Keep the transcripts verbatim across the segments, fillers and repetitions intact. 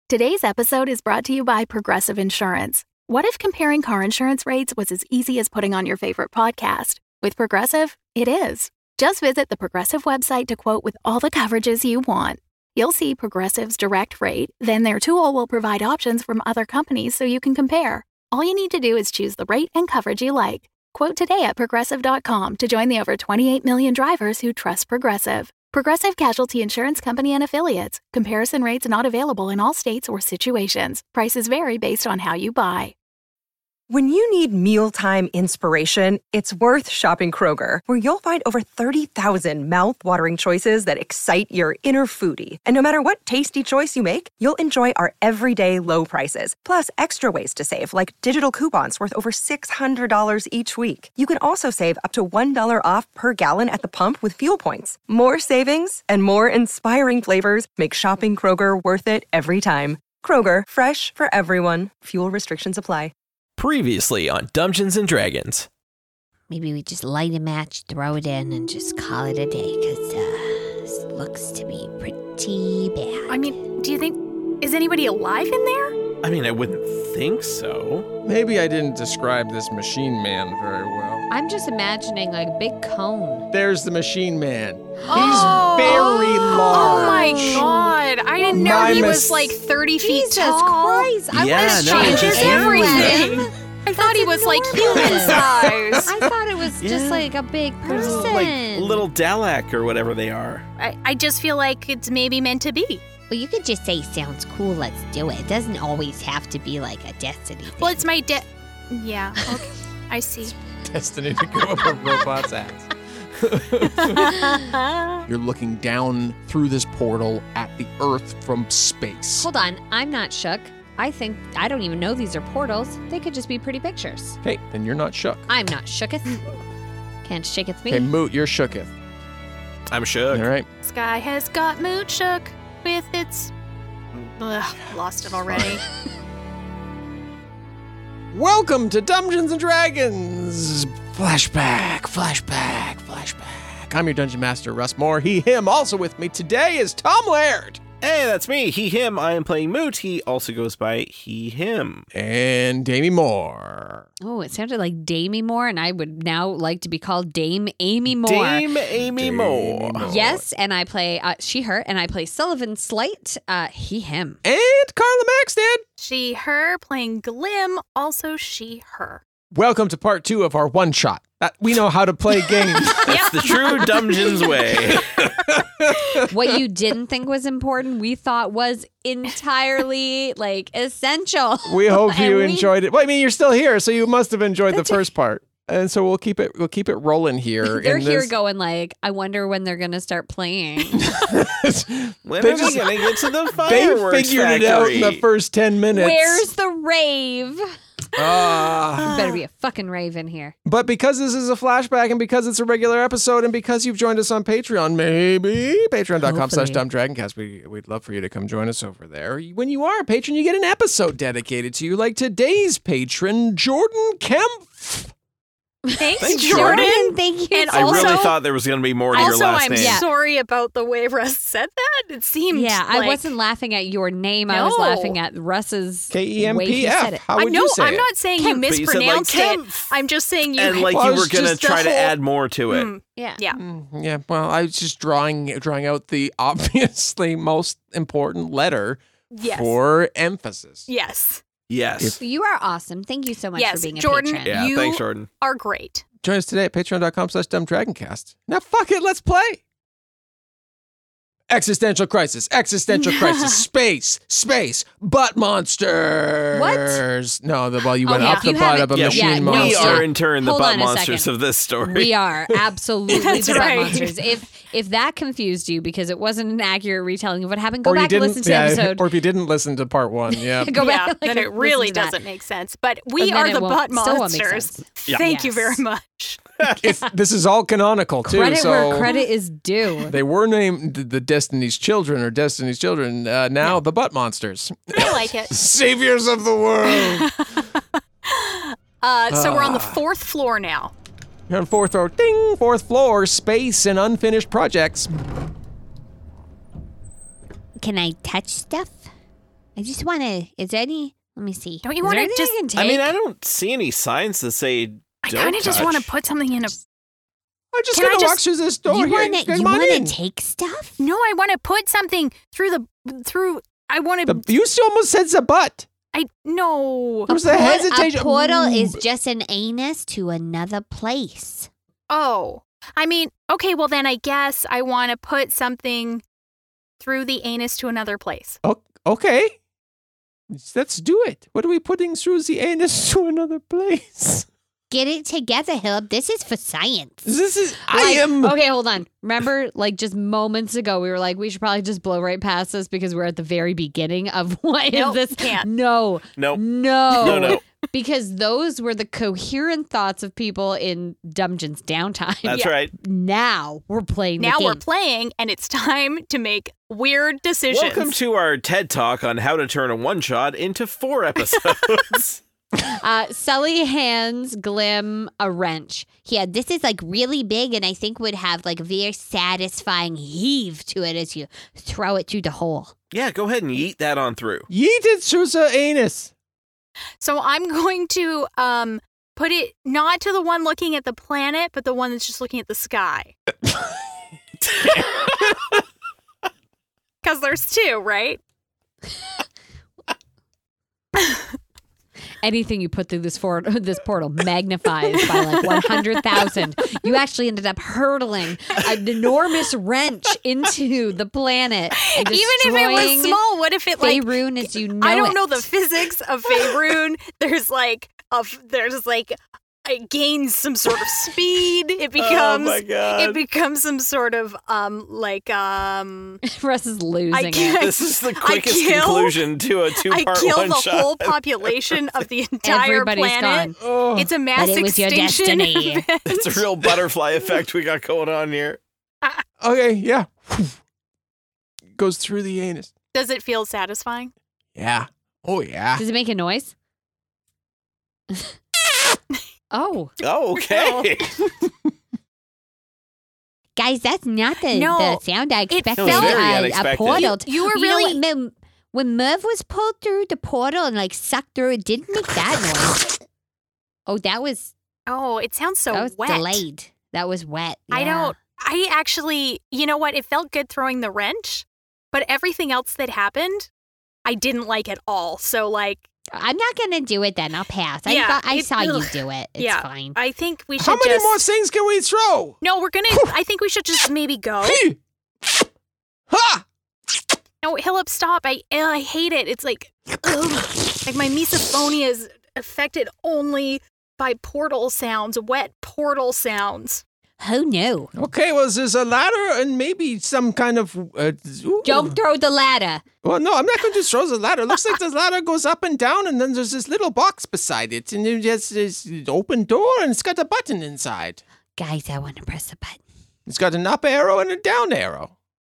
Today's episode is brought to you by Progressive Insurance. What if comparing car insurance rates was as easy as putting on your favorite podcast? With Progressive, it is. Just visit the Progressive website to quote with all the coverages you want. You'll see Progressive's direct rate, then their tool will provide options from other companies so you can compare. All you need to do is choose the rate and coverage you like. Quote today at progressive dot com to join the over twenty-eight million drivers who trust Progressive. Progressive Casualty Insurance Company and Affiliates. Comparison rates not available in all states or situations. Prices vary based on how you buy. When you need mealtime inspiration, it's worth shopping Kroger, where you'll find over thirty thousand mouth-watering choices that excite your inner foodie. And no matter what tasty choice you make, you'll enjoy our everyday low prices, plus extra ways to save, like digital coupons worth over six hundred dollars each week. You can also save up to one dollar off per gallon at the pump with fuel points. More savings and more inspiring flavors make shopping Kroger worth it every time. Kroger, fresh for everyone. Fuel restrictions apply. Previously on Dungeons and Dragons. Maybe we just light a match, throw it in, and just call it a day, because uh, this looks to be pretty bad. I mean, do you think... Is anybody alive in there? I mean, I wouldn't think so. Maybe I didn't describe this machine man very well. I'm just imagining like a big cone. There's the machine man. He's Oh. very large. Oh my god! I didn't know My he mis- was like thirty feet Jesus tall. Christ! I Yeah, was no, Changes it's everything. him. I thought he was like human enormous. size. I thought it was just Yeah. like a big person. Like little Dalek or whatever they are. I, I just feel like it's maybe meant to be. Well, you could just say sounds cool, let's do it. It doesn't always have to be like a Destiny thing. Well, it's my de- Yeah, okay. I see. Destiny to go up a robot's ass. You're looking down through this portal at the Earth from space. Hold on, I'm not shook. I think, I don't even know these are portals. They could just be pretty pictures. Okay, then you're not shook. I'm not shooketh. Can't shaketh me. Okay, Moot, you're shooketh. I'm shook. All right. Sky has got moot shook with its... Ugh, lost it already. Welcome to Dungeons and Dragons! Flashback, flashback, flashback. I'm your Dungeon Master, Russ Moore. He, him. Also with me today is Tom Laird. Hey, that's me. He, him. I am playing Moot. He also goes by he, him. And Damie Moore. Oh, it sounded like Damie Moore, and I would now like to be called Dame Amy Moore. Dame Amy Dame Moore. Moore. Yes, and I play uh, she, her, and I play Sullivan Slight, uh, he, him. And Carla Maxted. She, her, playing Glim, also she, her. Welcome to part two of our one shot. That we know how to play games. That's the true Dungeons way. What you didn't think was important, we thought was entirely, like, essential. We hope And you we- enjoyed it. Well, I mean, you're still here, so you must have enjoyed the That's first part. And so we'll keep it. We'll keep it rolling here. They're in here this- going like, I wonder when they're going to start playing. When They are just- we going to get to the They fireworks figured it out in the factory? first ten minutes. Where's the rave? Ah. There better be a fucking rave in here. But because this is a flashback and because it's a regular episode and because you've joined us on Patreon, maybe patreon.com slash Hopefully. dumbdragoncast, we, we'd love for you to come join us over there. When you are a patron, you get an episode dedicated to you, like today's patron, Jordan Kempf. Thanks, Thanks, Jordan. Jordan, thank you. And I also, really thought there was going to be more to your also, last I'm name. Yeah. sorry about the way Russ said that. It seemed Yeah, I like- wasn't laughing at your name. I was No. laughing at Russ's K E M way he P said F. it. How I would know. you say I'm it? not saying Kemp, you but you said, like, mispronounced it. Kempf. I'm just saying you. And like Well, you it's were going to just the try to whole- add more to it. Mm, Yeah. yeah. Mm, yeah, well, I was just drawing drawing out the obviously most important letter Yes. for emphasis. Yes. Yes. You are awesome. Thank you so much Yes, for being a Jordan. patron. Yeah, You- thanks, Jordan. Are great. Join us today at patreon.com slash dumbdragoncast. Now, fuck it, let's play. Existential crisis, existential crisis, space, space, butt monsters. No, the well, you went Oh, yeah. up the You butt haven't- of a Yeah, machine yeah, no, we monster. are in turn the Hold butt on a monsters second. of this story. We are absolutely That's the butt right. monsters. If if that confused you because it wasn't an accurate retelling of what happened, go Or you back and didn't- listen to yeah, the episode. Or if you didn't listen to part one, yeah. Go yeah, back. then and it really listen to that. doesn't make sense. But we And then are it the won't- butt still won't make monsters. sense. Thank you Yes. very much. It's, this is all canonical, too. Credit so where credit is due. They were named the Destiny's Children or Destiny's Children. Uh, now the butt monsters. I like it. Saviors of the world. Uh, so we're on the fourth floor now. You're on fourth floor. Ding! Fourth floor, space and unfinished projects. Can I touch stuff? I just want to. Is there any? Let me see. Don't you Is wanna there anything just- I can take? I mean, I don't see any signs that say I don't kind of just want to touch. put something in a. I'm just Can I gonna walk just- through this door you here. want to? Come You on want in. to take stuff? No, I want to put something through the through. I want to. The, you almost said the butt. I no. Where's the Port- hesitation? A portal Ooh. is just an anus to another place. Oh, I mean, okay. Well, then I guess I want to put something through the anus to another place. O- okay. Let's do it. What are we putting through the anus to another place? Get it together, Hilp. This is for science. This is. I Like, am. Okay, hold on. Remember, like just moments ago, we were like, we should probably just blow right past this because we're at the very beginning of what is Nope, this? can't. No, Nope. no, No, no. because those were the coherent thoughts of people in Dungeons Downtime. That's Yeah. right. Now we're playing. Now the we're game. playing, and it's time to make weird decisions. Welcome to our TED Talk on how to turn a one-shot into four episodes. Uh, Sully hands Glim a wrench. Yeah, this is like really big, and I think would have like a very satisfying heave to it as you throw it through the hole. Yeah, go ahead and yeet that on through. Yeet it through the anus. So I'm going to um put it not to the one looking at the planet, but the one that's just looking at the sky. Because there's two, right? Anything you put through this for this portal magnifies by like one hundred thousand. You actually ended up hurtling an enormous wrench into the planet. And Even if it was destroying small, what if it like Faerun as you know I don't it. know the physics of Faerun. There's like a f- there's like it gains some sort of speed. It becomes my God. it becomes some sort of um like um Russ is losing I it. can't- This is the quickest kill- conclusion to a I two-part kill the one-shot. whole population of the entire Everybody's planet. gone. Oh. It's a mass But it was your extinction destiny. event. It's a real butterfly effect we got going on here. Okay, yeah. Goes through the anus. Does it feel satisfying? Yeah. Oh, yeah. Does it make a noise? Oh, Oh, okay. Guys, that's not the, No, the sound I it expected. was very a, a unexpected. portal. You- you were know really- what, when, when Merv was pulled through the portal and like sucked through, it didn't make that noise. Oh, that was Oh, it sounds so that was wet. delayed. That was wet. I yeah. don't. I actually, you know what? It felt good throwing the wrench, but everything else that happened, I didn't like at all. So, like, I'm not gonna do it then. I'll pass. I Yeah, thought I it- saw you ugh. do it. It's yeah, fine. I think we should How many just. more things can we throw? No, we're gonna. I think we should just maybe go. Hey! Ha! No, Hillip, stop! I I hate it. It's like, ugh. Like my misophonia is affected only by portal sounds, wet portal sounds. Who knew? Okay, well, there's a ladder and maybe some kind of. Uh, ooh. Don't throw the ladder. Well, no, I'm not going to just throw the ladder. Looks like the ladder goes up and down, and then there's this little box beside it, and there's this open door, and it's got a button inside. Guys, I want to press the button. It's got an up arrow and a down arrow.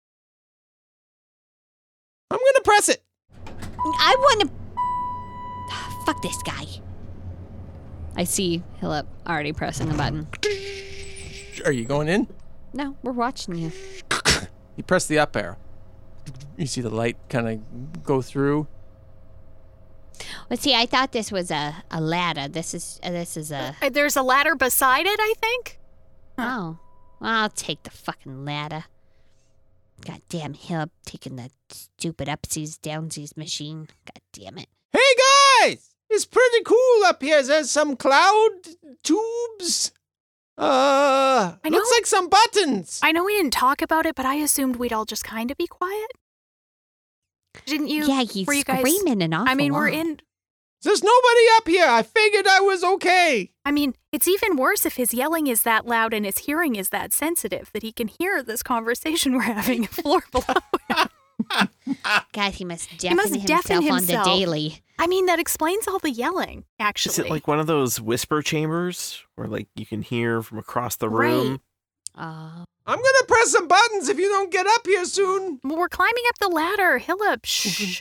I'm going to press it. I want to. Fuck this guy. I see Hillip already pressing the button. Are you going in? No, we're watching you. You press the up arrow. You see the light kind of go through. Let's see. I thought this was a, a ladder. This is uh, this is a. Uh, There's a ladder beside it, I think. Oh, I'll take the fucking ladder. Goddamn Hillip taking the stupid upsies downsies machine. God damn it. Hey guys, it's pretty cool up here. There's some cloud tubes. Uh, I looks know. like some buttons. I know we didn't talk about it, but I assumed we'd all just kind of be quiet. Didn't you? Yeah, he's were you guys? screaming an awful I mean, we're lot. in. There's nobody up here. I figured I was okay. I mean, it's even worse if his yelling is that loud and his hearing is that sensitive that he can hear this conversation we're having floor below. God, he must deafen must himself deafen on himself. the daily. I mean, that explains all the yelling, actually. Is it like one of those whisper chambers where like you can hear from across the room? Right. Oh. I'm gonna press some buttons if you don't get up here soon. Well, we're climbing up the ladder. Hillip, shh.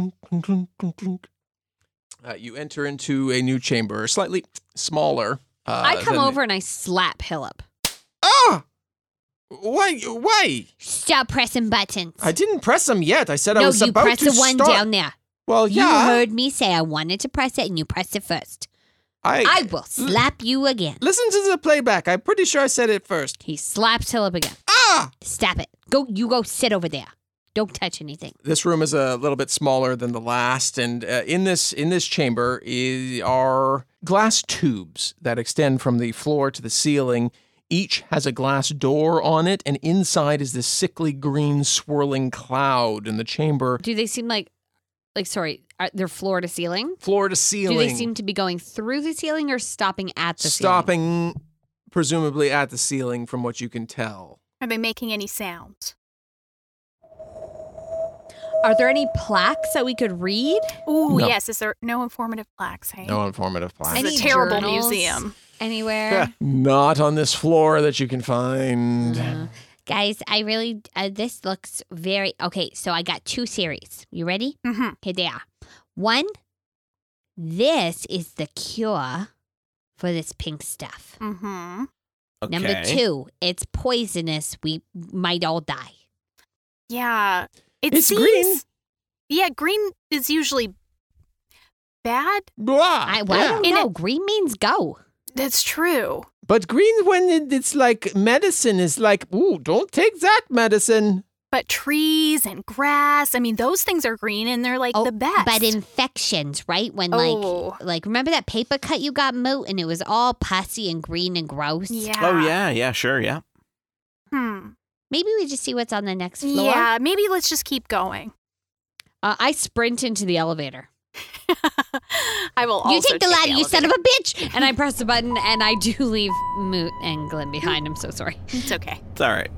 Uh, you enter into a new chamber, slightly smaller. Uh, I come than- over and I slap Hillip. Ah! Why? Why? Stop pressing buttons. I didn't press them yet. I said I no, was you about press to the one start. down there. Well, You yeah. heard me say I wanted to press it, and you pressed it first. I, I will slap you again. Listen to the playback. I'm pretty sure I said it first. He slaps Hillip again. Ah! Stop it. Go. You go sit over there. Don't touch anything. This room is a little bit smaller than the last, and uh, in this in this chamber is, are glass tubes that extend from the floor to the ceiling. Each has a glass door on it, and inside is this sickly green swirling cloud in the chamber. Do they seem like, like sorry, are, they're floor to ceiling? Floor to ceiling. Do they seem to be going through the ceiling or stopping at the ceiling? stopping, presumably at the ceiling, from what you can tell. Are they making any sounds? Are there any plaques that we could read? Ooh, No. yes. Is there no informative plaques? Hey? No informative plaque. This Any is a terrible journals? museum. Anywhere? Not on this floor that you can find. Uh, Guys, I really. Uh, this looks very okay. So I got two series. You ready? Mm-hmm. Here they are. One. This is the cure for this pink stuff. Mm-hmm. Okay. Number two. It's poisonous. We might all die. Yeah. It It's seems. green. Yeah, green is usually bad. Blah. I, well, I Yeah. don't In know. a- Green means go. That's true. But green, when it, it's like medicine, is like, ooh, don't take that medicine. But trees and grass, I mean, those things are green and they're like Oh, the best. But infections, right? When Oh. like, like remember that paper cut you got, Moot, and it was all pussy and green and gross. Yeah. Oh, yeah, yeah, sure, yeah. Hmm. Maybe we just see what's on the next floor. Yeah, maybe let's just keep going. uh, I sprint into the elevator. I will also You take the ladder, you son of elevator. a bitch. And I press the button, and I do leave Moot and Glenn behind. I'm so sorry. It's okay. It's all right.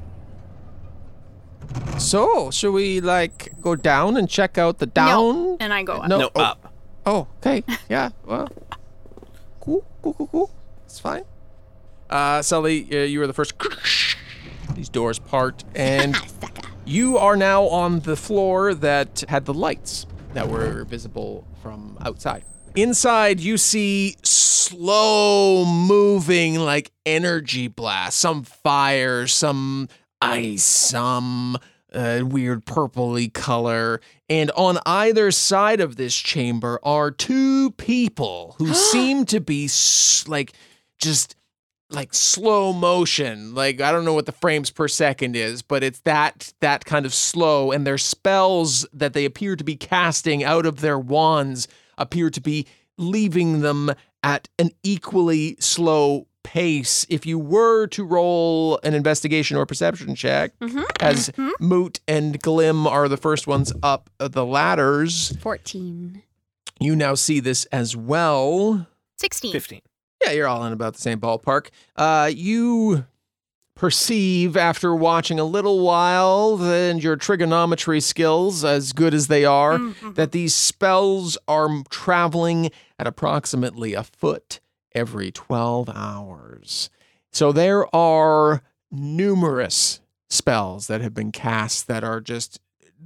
So, should we like go down and check out the down? And I go up. No, No, oh, up. Oh, okay. Yeah. Well, cool, cool, cool, cool. It's fine. Uh, Sully, uh, you were the first. These doors part, and Sucker. you are now on the floor that had the lights that were visible from outside. Inside, you see slow moving, like energy blasts, some fire, some ice, some uh, weird purpley color. And on either side of this chamber are two people who seem to be s- like just like slow motion. Like, I don't know what the frames per second is, but it's that that kind of slow. And their spells that they appear to be casting out of their wands appear to be leaving them at an equally slow pace. If you were to roll an investigation or perception check, Mm-hmm. as Moot and Glim are the first ones up the ladders, fourteen. you now see this as well. sixteen. fifteen. Yeah, you're all in about the same ballpark. Uh, you perceive after watching a little while and your trigonometry skills, as good as they are, Mhm. that these spells are traveling at approximately a foot every twelve hours. So there are numerous spells that have been cast that are just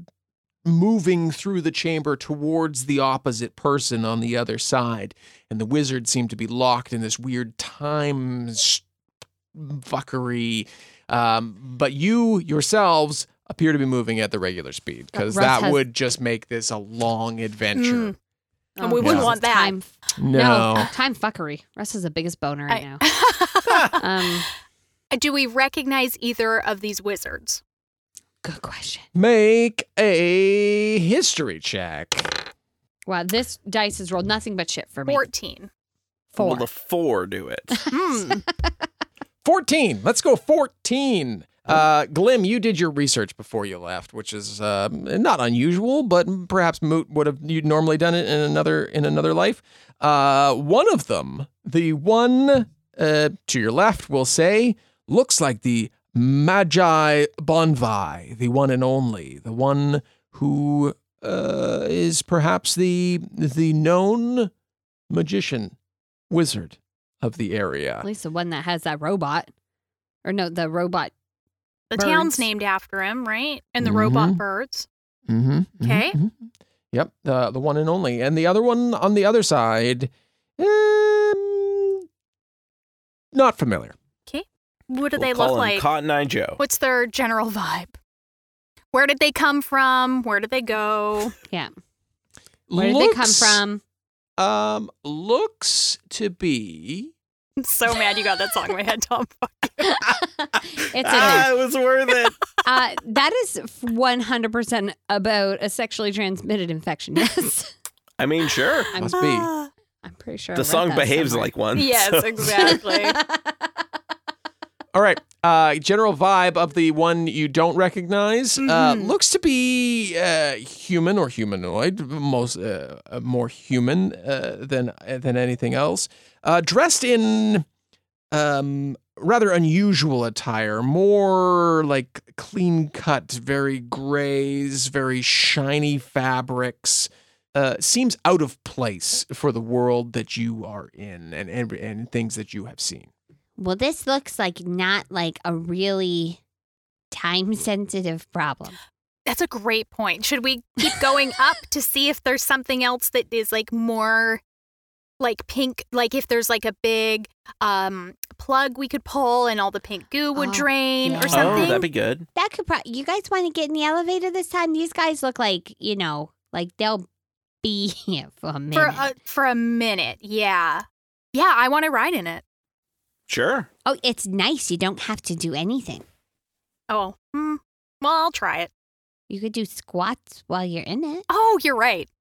moving through the chamber towards the opposite person on the other side. And the wizards seem to be locked in this weird time sh- fuckery. Um, but you yourselves appear to be moving at the regular speed, because Russ that has- would just make this a long adventure. Mm. And we Russ wouldn't is want that. Time, No. time fuckery. Russ is the biggest boner right now. I- Um, Do we recognize either of these wizards? good question. Make a history check. Wow, this dice has rolled nothing but shit for me. fourteen. Four. Will the four do it? Hmm. fourteen. Let's go fourteen. Uh, Glim, you did your research before you left, which is uh, not unusual, but perhaps Moot would have you'd normally done it in another in another life. Uh, one of them, the one uh, to your left, we'll say, looks like the Magi Bonvi, the one and only, the one who uh, is perhaps the the known magician, wizard of the area. At least the one that has that robot. Or no, the robot. The Birds. town's named after him, right? And the Mhm. robot birds. Mm-hmm. Okay. Yep, the the one and only, and the other one on the other side, um, not familiar. What do We'll they call look him like? Cotton Eye Joe. What's their general vibe? Where did they come from? Where did they go? Yeah. Where did they come from? Um, looks to be. I'm so mad you got that song in my head, Tom. It's in Ah, there. it was worth it. Uh, that is one hundred percent about a sexually transmitted infection. Yes. I mean, sure. I'm, Must be. I'm pretty sure. The I read song that behaves somewhere. like one. Yes, so- exactly. All right. Uh, general vibe of the one you don't recognize uh, Mhm. looks to be uh, human or humanoid, most uh, uh, more human uh, than than anything else. Uh, dressed in um, rather unusual attire, more like clean cut, very grays, very shiny fabrics. Uh, seems out of place for the world that you are in and and, and things that you have seen. Well, this looks like not like a really time sensitive problem. That's a great point. Should we keep going up to see if there's something else that is like more like pink, like if there's like a big um plug we could pull and all the pink goo would Oh, drain yeah. or Oh, something? that'd be good. That could probably. You guys want to get in the elevator this time? These guys look like, you know, like they'll be here for a minute. for a, for a minute. Yeah. Yeah, I want to ride in it. Sure. Oh, it's nice. You don't have to do anything. Oh, hmm. Well, I'll try it. You could do squats while you're in it. Oh, you're right.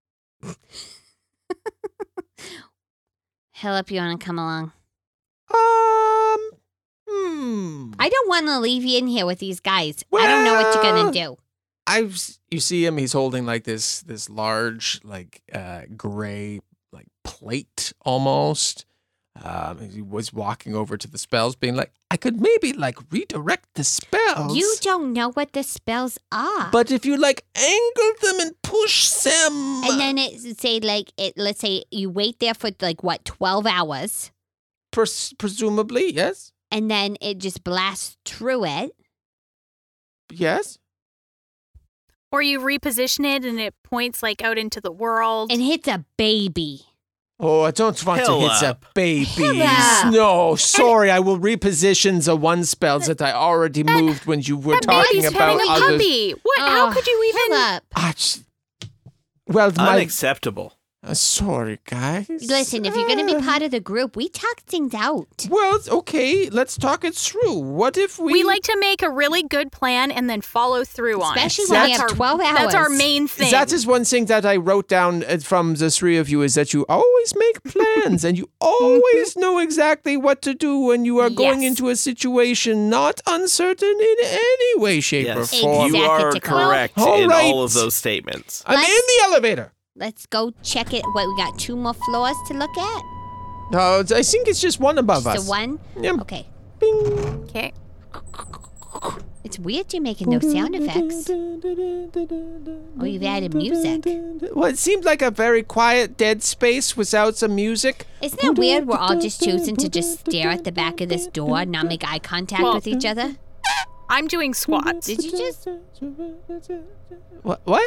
Hillip, you want to come along? Um, hmm. I don't want to leave you in here with these guys. I don't know what you're gonna Well- do. I've you see him. He's holding like this this large like uh, gray like plate almost. Um, he was walking over to the spells, being like, "I could maybe like redirect the spells." You don't know what the spells are. But if you like angle them and push them, and then it say like it. Let's say you wait there for like what twelve hours, pres- presumably, yes, and then it just blasts through it. yes. Or you reposition it and it points like out into the world. And hits a baby. Oh, I don't want to hit the Hillip. babies. Hillip. No, sorry. I will reposition the one spells that I already moved when you were that talking baby's about petting a others. puppy. What? How Oh, could you even? Hillip. Ah, j- well, my Unacceptable. uh, sorry, guys. Listen, if you're going to be part of the group, we talk things out. Well, it's okay. Let's talk it through. What if we? We like to make a really good plan and then follow through on Especially it. when we That's have our- twelve That's our hours. main thing. That is one thing that I wrote down uh, from the three of you is that you always make plans and you always know exactly what to do when you are going Yes. into a situation not uncertain in any way, shape, Yes. or form. You are Exactly. correct All in right. all of those statements. I'm Let's- in the elevator. Let's go check it. What, we got two more floors to look at? No, it's- I think it's just one above Just us. a one? Yep. Okay. Bing. Okay. It's weird you're making no sound effects. Oh, you've added music. Well, it seemed like a very quiet, dead space without some music. Isn't it weird we're all just choosing to just stare at the back of this door and not make eye contact Well- with each other? I'm doing squats. Did you just... What? What?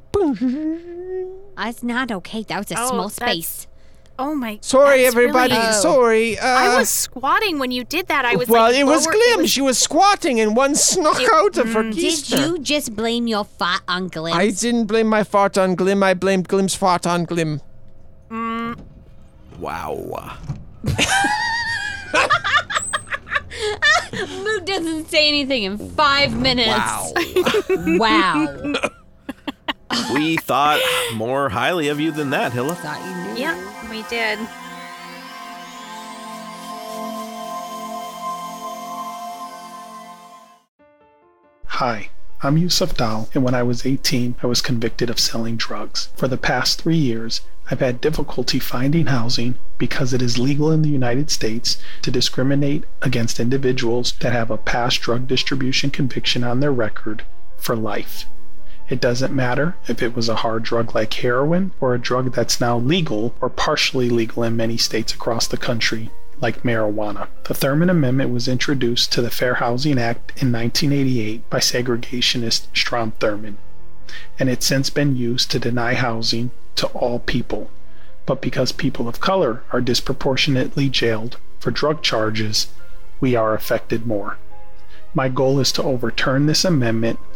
That's not okay. That was a Oh, small that's- space. Oh my. Sorry, that's everybody. really- Oh. Sorry. Uh, I was squatting when you did that. I was well, like, it was lower- Glim. it was- She was squatting, and one snuck It- out of her mm, Did keister. you just blame your fart on Glim? I didn't blame my fart on Glim. I blamed Glim's fart on Glim. Mm, Wow. Moot doesn't say anything in five minutes. Wow. Wow. We thought more highly of you than that, Hilla. Thought you knew. yeah, we did. Hi, I'm Yusuf Dal, and when I was eighteen, I was convicted of selling drugs. For the past three years, I've had difficulty finding housing because it is legal in the United States to discriminate against individuals that have a past drug distribution conviction on their record for life. It doesn't matter if it was a hard drug like heroin or a drug that's now legal or partially legal in many states across the country, like marijuana. The Thurman Amendment was introduced to the Fair Housing Act in nineteen eighty-eight by segregationist Strom Thurmond, and it's since been used to deny housing to all people. But because people of color are disproportionately jailed for drug charges, we are affected more. My goal is to overturn this amendment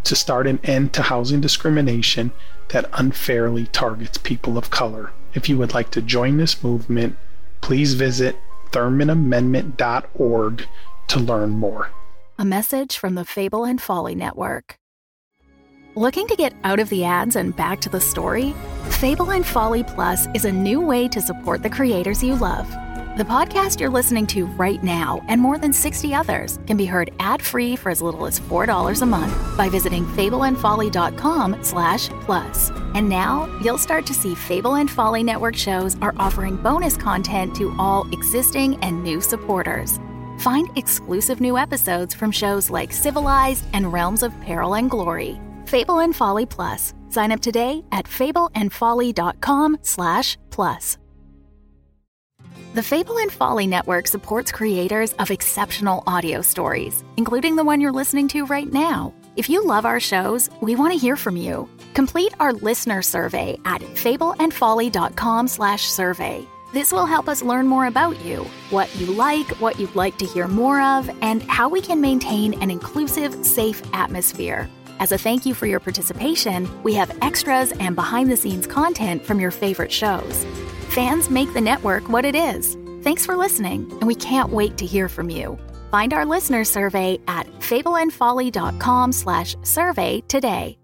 to start an end to housing discrimination that unfairly targets people of color. If you would like to join this movement, please visit thurman amendment dot org to learn more. A message from the Fable and Folly Network. Looking to get out of the ads and back to the story? Fable and Folly Plus is a new way to support the creators you love. The podcast you're listening to right now and more than sixty others can be heard ad-free for as little as four dollars a month by visiting fableandfolly.com slash plus. And now you'll start to see Fable and Folly Network shows are offering bonus content to all existing and new supporters. Find exclusive new episodes from shows like Civilized and Realms of Peril and Glory. Fable and Folly Plus. Sign up today at fableandfolly.com slash plus. The Fable and Folly Network supports creators of exceptional audio stories, including the one you're listening to right now. If you love our shows, we want to hear from you. Complete our listener survey at fableandfolly.com slash survey. This will help us learn more about you, what you like, what you'd like to hear more of, and how we can maintain an inclusive, safe atmosphere. As a thank you for your participation, we have extras and behind-the-scenes content from your favorite shows. Fans make the network what it is. Thanks for listening, and we can't wait to hear from you. Find our listener survey at fableandfolly.com slash survey today.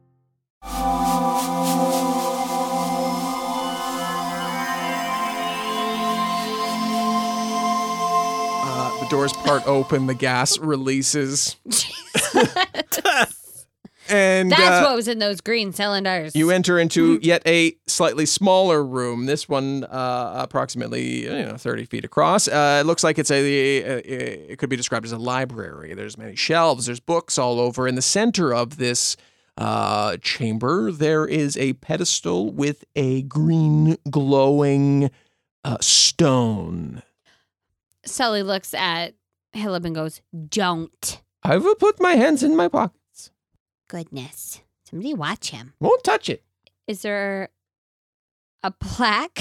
Uh, the doors part open, the gas releases. And That's uh, what was in those green cylinders. you enter into yet a slightly smaller room. This one, uh, approximately you know thirty feet across. Uh, it looks like it's a, a, a. It could be described as a library. There's many shelves. There's books all over. In the center of this uh, chamber, there is a pedestal with a green glowing uh, stone. Sully looks at Hillip and goes, "Don't." I will put my hands in my pocket. Goodness. Somebody watch him. Won't touch it. Is there a plaque?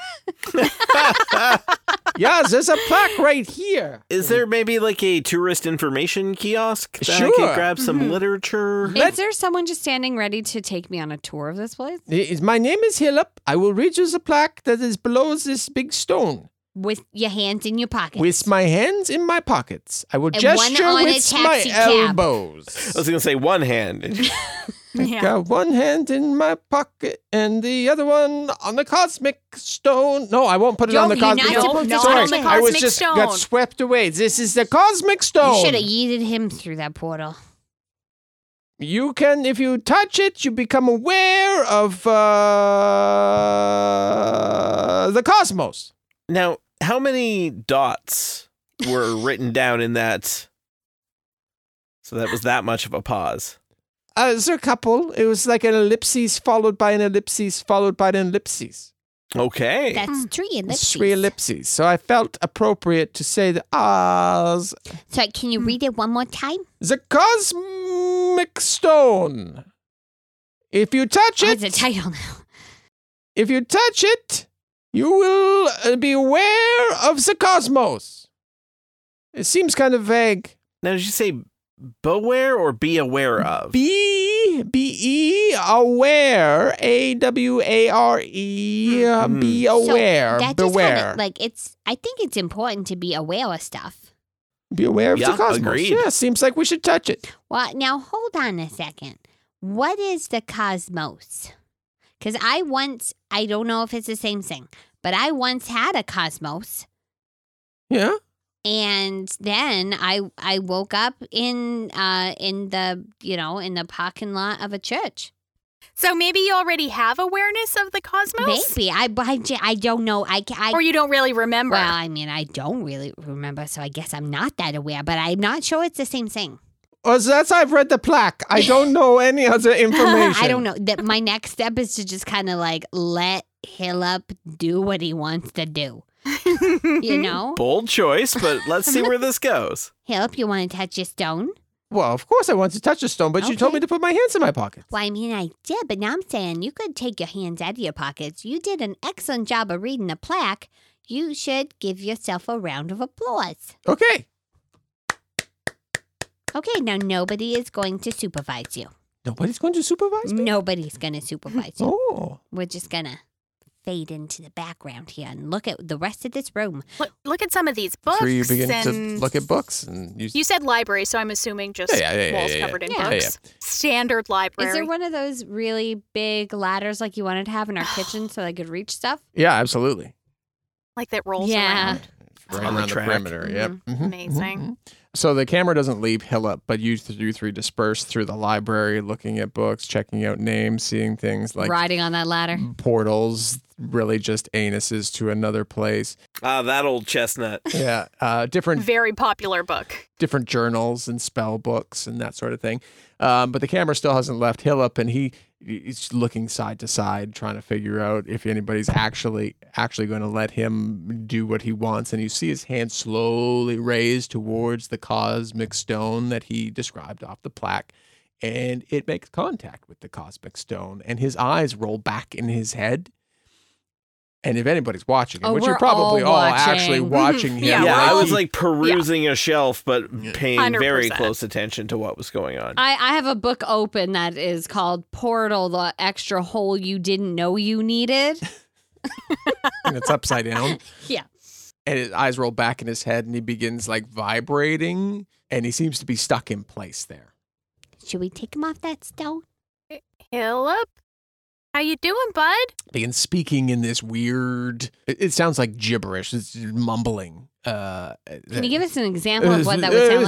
Yeah, there's a plaque right here. Is there maybe like a tourist information kiosk that I Sure. could grab some Mm-hmm. literature? Is there someone just standing ready to take me on a tour of this place? Is- My name is Hillip. I will read you the plaque that is below this big stone. With your hands in your pockets. With my hands in my pockets. I will And gesture one on a with my taxi cab. elbows. I was going to say one hand. Yeah. Got one hand in my pocket and the other one on the cosmic stone. No, I won't put it Yo, on the you're cosmic not stone. supposed to Sorry, touch it. I was Cosmic just stone. got swept away. This is the cosmic stone. You should have yeeted him through that portal. You can, if you touch it, you become aware of uh, the cosmos. Now, how many dots were written down in that? So that was that much of a pause. Uh, there's a couple. It was like an ellipses followed by an ellipses followed by an ellipses. Okay. That's three ellipses. Three ellipses. So I felt appropriate to say the ahs. So can you read it one more time? The cosmic stone. If you touch Oh, it, it's a title now. if you touch it, you will uh, be aware of the cosmos. It seems kind of vague. Now, did you say beware or be aware of? Be, B E, aware, A W A R E, uh, Mm. be So aware, that just beware. kinda, like it's. I think it's important to be aware of stuff. Be aware of Yeah, the cosmos. agreed. Yeah, seems like we should touch it. Well, now hold on a second. What is the cosmos? Because I once, I don't know if it's the same thing, but I once had a cosmos, Yeah. and then I I woke up in uh in the you know in the parking lot of a church. So maybe you already have awareness of the cosmos? Maybe I I, j- I don't know. I ca- I Or you don't really remember? well, I mean, I don't really remember, so I guess I'm not that aware. But I'm not sure it's the same thing. Oh, so that's I've read the plaque. I don't know any other information. I don't know. That my next step is to just kind of like let Hillip do what he wants to do. You know, Bold choice, but let's see where this goes. Hillip, you want to touch your stone? Well, of course I want to touch the stone, but you told Okay. me to put my hands in my pockets. Well, I mean, I did, but now I'm saying you could take your hands out of your pockets. You did an excellent job of reading the plaque. You should give yourself a round of applause. Okay. Okay, now nobody is going to supervise you. Nobody's going to supervise me? Nobody's going to supervise you. Oh. We're just going to fade into the background here and look at the rest of this room. Look, look at some of these books. So you begin and to look at books. and You, You said library, so I'm assuming just Yeah, yeah, yeah, walls yeah, yeah. covered in Yeah. books. Standard library. Is there one of those really big ladders like you wanted to have in our kitchen so they could reach stuff? yeah, absolutely. like that rolls Yeah. around? Right On the around the, track. perimeter. Yep. Mhm, Amazing. mhm, mhm. So the camera doesn't leave Hillip, but you, th- you three disperse through the library, looking at books, checking out names, seeing things like Riding on that ladder. portals, really just anuses to another place. Ah, that old chestnut. Yeah, uh, different Very popular book. different journals and spell books and that sort of thing. Um, but the camera still hasn't left Hillip, and he he's looking side to side, trying to figure out if anybody's actually actually going to let him do what he wants. And you see his hand slowly raised towards the cosmic stone that he described off the plaque, and it makes contact with the cosmic stone, and his eyes roll back in his head. And if anybody's watching him, Oh, which we're you're probably all all, actually watching. watching him, Yeah, Yeah, we're I all- was like perusing a shelf, but paying one hundred very percent. close attention to what was going on. I, I have a book open that is called Portal, the extra hole you didn't know you needed. and it's upside down. Yeah. And his eyes roll back in his head, and he begins like vibrating, and he seems to be stuck in place there. Should we take him off that stone? Hillip? How you doing, bud? Begins speaking in this weird. It, it sounds like gibberish. It's mumbling. Uh, Can you give us an example of what that would sound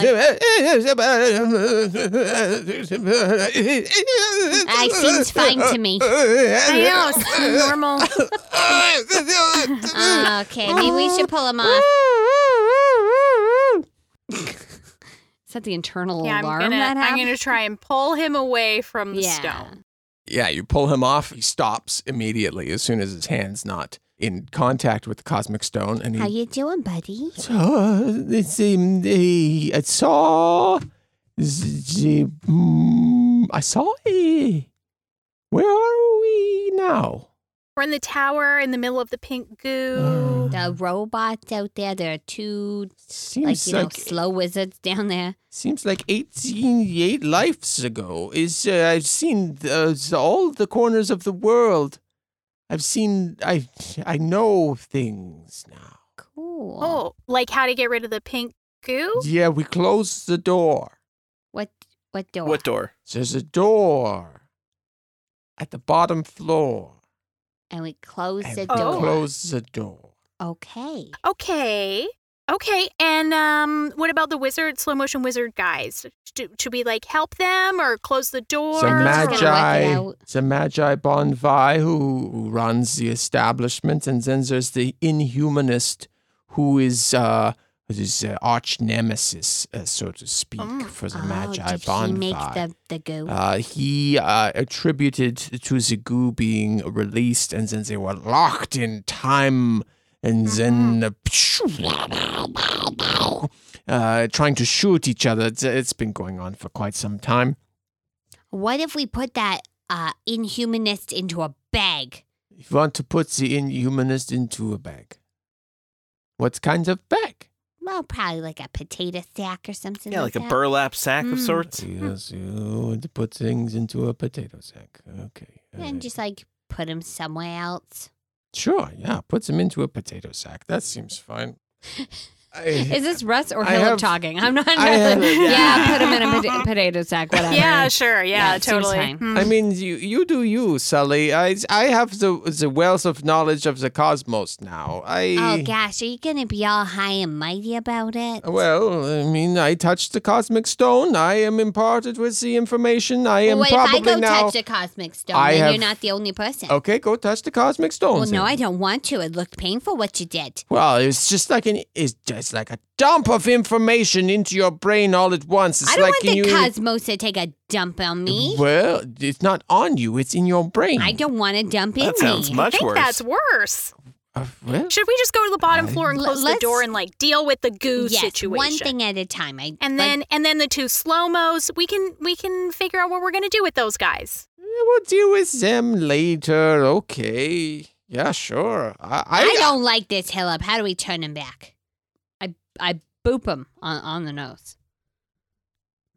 like? I seems fine to me. I know, it's normal. Uh, okay, maybe we should pull him off. Is that the internal Yeah, I'm alarm gonna, that I'm happened? gonna try and pull him away from the Yeah. stone. Yeah, you pull him off. He stops immediately as soon as his hand's not in contact with the cosmic stone, and he. How you doing, buddy? So, it's, um, the, I saw. The, mm, I saw a. Where are we now? We're in the tower in the middle of the pink goo. The robots out there, there are two, Seems like, you know, like slow wizards down there. seems like eighteen lives ago. Is uh, I've seen uh, all the corners of the world. I've seen. I I know things now. Cool. Oh, like how to get rid of the pink goo? Yeah, we closed the door. What, what door? What door? There's a door at the bottom floor. And we close And the we door. close the door. Okay. Okay. Okay. And um, what about the wizard, slow motion wizard guys? Should, should we like help them or close the door? The gonna work it Magi, out. the Magi Bonvi who, who runs the establishment, and then there's the Inhumanist who is uh his uh, arch nemesis, uh, so to speak, Mm. for the Oh, Magi did Bonvi. he make the, the goo? Uh, he uh, attributed to the goo being released, and then they were locked in time, and then uh, uh, trying to shoot each other. It's, it's been going on for quite some time. What if we put that uh, inhumanist into a bag? If you want to put the Inhumanist into a bag, what kind of bag? Well, probably like a potato sack or something. Yeah, like a that. burlap sack of Mm. sorts. Yes, you want to put things into a potato sack. Okay. And alright. just like put him somewhere else. Sure, yeah, put them into a potato sack. That seems fine. I, Is this Russ or I Hillip have- talking? I'm not. I have- yeah, put him in a pota- potato sack. Whatever. Yeah, sure. Yeah, Yeah, it seems totally. fine. Hmm. I mean, you you do you, Sully. I I have the the wealth of knowledge of the cosmos now. I Oh gosh, are you gonna be all high and mighty about it? well, I mean, I touched the cosmic stone. I am imparted with the information. I am Well, what if I probably go now. touch the cosmic stone? I then have- you're not the only person. Okay, go touch the cosmic stone. well, no, then. I don't want to. It looked painful what you did. Well, it's just like an it's just like a dump of information into your brain all at once. It's I don't like want the you, cosmos to take a dump on me. Well, it's not on you. It's in your brain. I don't want to dump in That sounds me. I much think worse. that's worse. Uh, well, Should we just go to the bottom I- floor and L- close the let's- door and like deal with the goo yes, situation? one thing at a time. I And like- then and then the two slow mos. We can we can figure out what we're gonna do with those guys. we'll deal with them later. Okay. Yeah, sure. I, I, I don't like this, Hillip. How do we turn him back? I I boop him on on the nose.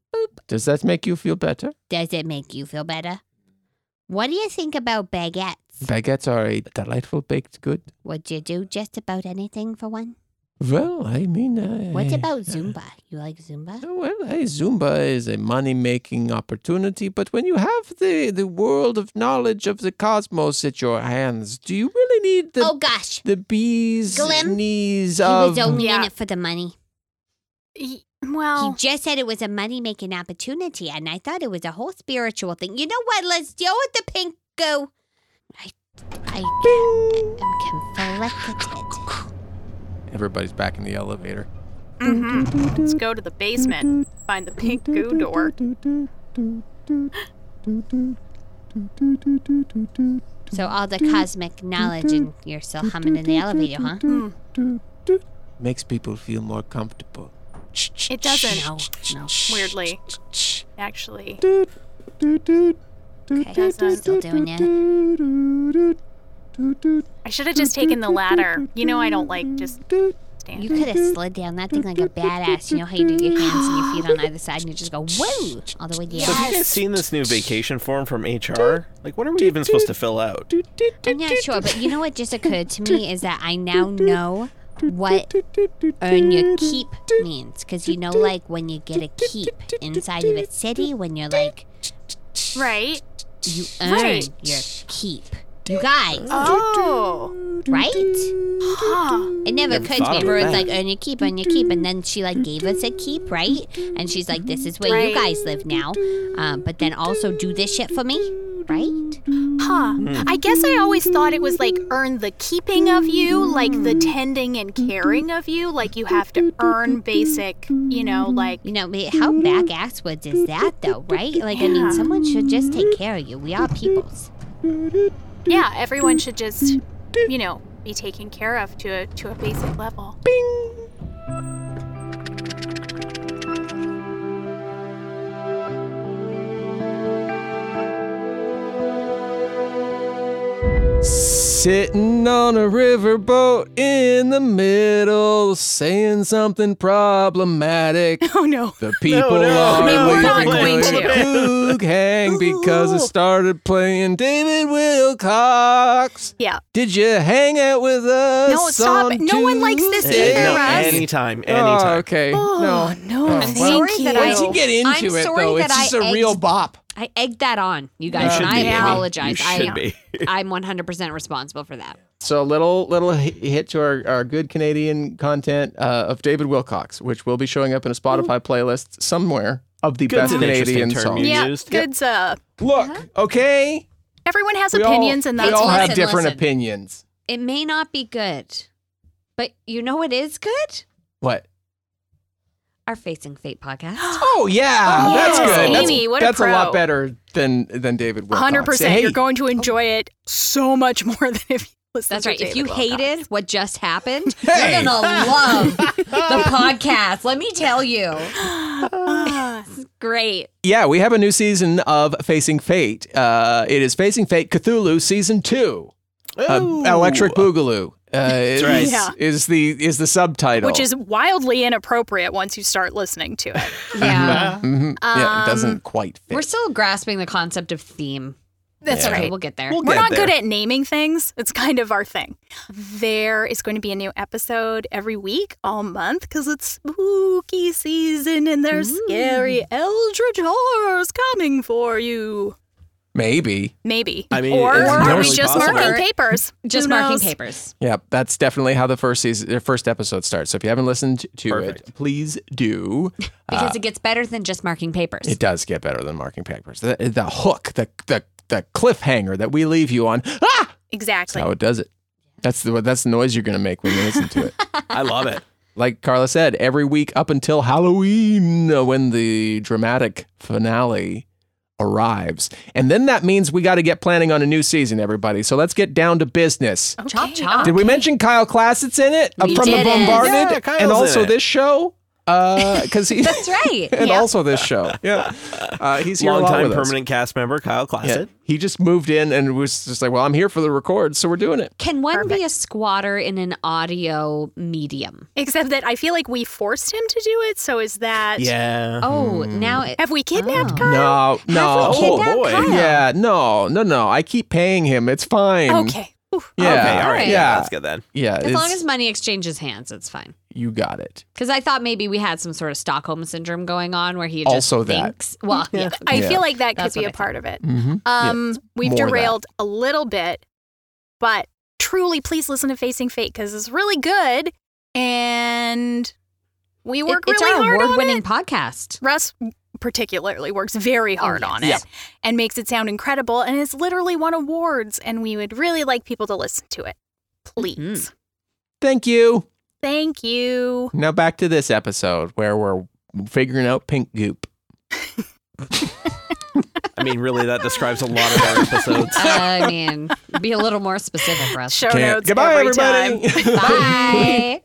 Boop. Does that make you feel better? Does it make you feel better? What do you think about baguettes? Baguettes are a delightful baked good. Would you do just about anything for one? Well, I mean... Uh, What about Zumba? You like Zumba? Well, hey, Zumba is a money-making opportunity, but when you have the, the world of knowledge of the cosmos at your hands, do you really need the oh, gosh. the bees' Glim, knees He of... was only in Yeah. it for the money. Y- Well, He just said it was a money-making opportunity, and I thought it was a whole spiritual thing. You know what? Let's deal with the pink goo. I, I am conflicted. Everybody's back in the elevator. mm-hmm. Let's go to the basement. Find the pink goo door. So all the cosmic knowledge, and you're still humming in the elevator, huh? Mm. Makes people feel more comfortable. It doesn't. No, no. Weirdly, actually. Okay, Doesn't. still doing it. I should have just taken the ladder. You know I don't like just standing. You could have slid down that thing like a badass. You know how you do your hands and your feet on either side, and you just go woo all the way down. So have you guys seen this new vacation form from H R? Like, what are we even supposed to fill out? I'm not sure, but you know what just occurred to me is that I now know what earn your keep means. Because you know, like, when you get a keep inside of a city, when you're like, Right. you earn Right. your keep. You guys, Oh. right? Huh. It never Never occurred to thought me. of Everyone's that. like, earn your keep, earn your keep. And then she, like, gave us a keep, right? And she's like, this is where Right. you guys live now. Um, but then also do this shit for me, right? Huh. I guess I always thought it was like earn the keeping of you, like the tending and caring of you. Like you have to earn basic, you know, like. You know, but how back-asswards is that, though, right? Like, I mean, Yeah. someone should just take care of you. We are peoples. Yeah, everyone should just, you know, be taken care of to a, to a basic level. Sitting on a riverboat in the middle, saying something problematic. Oh no. The people no, are no, we're not leaving going the to. Coog Hang because it started playing David Wilcox. Yeah. Did you hang out with us? No, stop. on No one likes this Tuesday? either, no, Russ. anytime, Oh, anytime. okay. Oh, no. no. Oh, I'm well, sorry that I- Once you get into I'm it, sorry though, that it's just I a real egged- bop. I egged that on, you You guys, should and be, I baby. apologize. You I, should be. I'm one hundred percent responsible for that. So a little little hi- hit to our, our good Canadian content uh, of David Wilcox, which will be showing up in a Spotify playlist somewhere of the Good's best an interesting Canadian term songs. you Yeah, used. good's uh Look, okay? everyone has We all- opinions and we that's all what have listen, different listen. opinions. It may not be good, but you know what is good? What? Our Facing Fate podcast. Oh yeah, Oh, that's yes. good. That's, Amy, what a that's a lot pro. better than than David Wilcox. one hundred percent. Hey, You're going to enjoy it so much more than if you listen That's to right. If David you Wilcox. hated what just happened, Hey. you're gonna love the podcast. Let me tell you, Ah. great. yeah, we have a new season of Facing Fate. Uh, it is Facing Fate Cthulhu season two. Uh, Ooh. Electric Boogaloo. Uh, is, right. Yeah. is the is the subtitle, Which is wildly inappropriate once you start listening to it. Yeah, Mhm. yeah, it Um, doesn't quite fit. we're still grasping the concept of theme. That's Yeah. Okay, right. we'll get there. We'll We're get not good there. at naming things. It's kind of our thing. There is going to be a new episode every week, all month, because it's spooky season and there's scary eldritch horrors coming for you. Maybe. Maybe. I mean, or it's are we entirely just possible. marking papers? Just Who marking knows? papers. Yeah, that's definitely how the first season, the first episode starts. So if you haven't listened to Perfect. it, please do. Because it gets better than just marking papers. It does get better than marking papers. The, the hook, the the the cliffhanger that we leave you on. Ah! That's Exactly. how it does it. That's the that's the noise you're gonna make when you listen to it. I love it. Like Carla said, every week up until Halloween, uh, when the dramatic finale arrives. And then that means we got to get planning on a new season, everybody. So let's get down to business. Chop, chop. Did we mention Kyle Klassett's in it? Uh, We from the didn't. Bombarded? Yeah, Kyle's and in also it. this show? Uh, because he That's right. and Yeah. also this show. Yeah, uh, he's here a lot Longtime with us. permanent cast member Kyle Yeah, Classett. he just moved in and was just like, well, I'm here for the record, so we're doing it. Can one be Perfect. a squatter in an audio medium? Except that I feel like we forced him to do it. So is that? Yeah. Oh, now it, Have we kidnapped Oh. Kyle? No, no. Have we Oh, kidnapped boy. Kyle? Yeah, no, no, no. I keep paying him. It's fine. Okay. Oof. Yeah. Okay, all right. Alright. Yeah, Yeah. that's good then. Yeah. As it's- long as money exchanges hands, it's fine. you got it. Because I thought maybe we had some sort of Stockholm syndrome going on where he just Also that. thinks. Well, yeah. I Yeah. feel like that could That's be what a I part of it. Mm-hmm. Um, we've more of that. derailed a little bit, but truly, please listen to Facing Fate because it's really good, and we work It- it's really our hard on award-winning it. podcast. Russ particularly works very hard yes. on it and makes it sound incredible, and it's literally won awards. And we would really like people to listen to it, please. Thank you. Thank you. Now back to this episode where we're figuring out pink goop. I mean, really, that describes a lot of our episodes. I mean, be a little more specific, Russ. Show Can't- notes Goodbye, every everybody. time. Bye.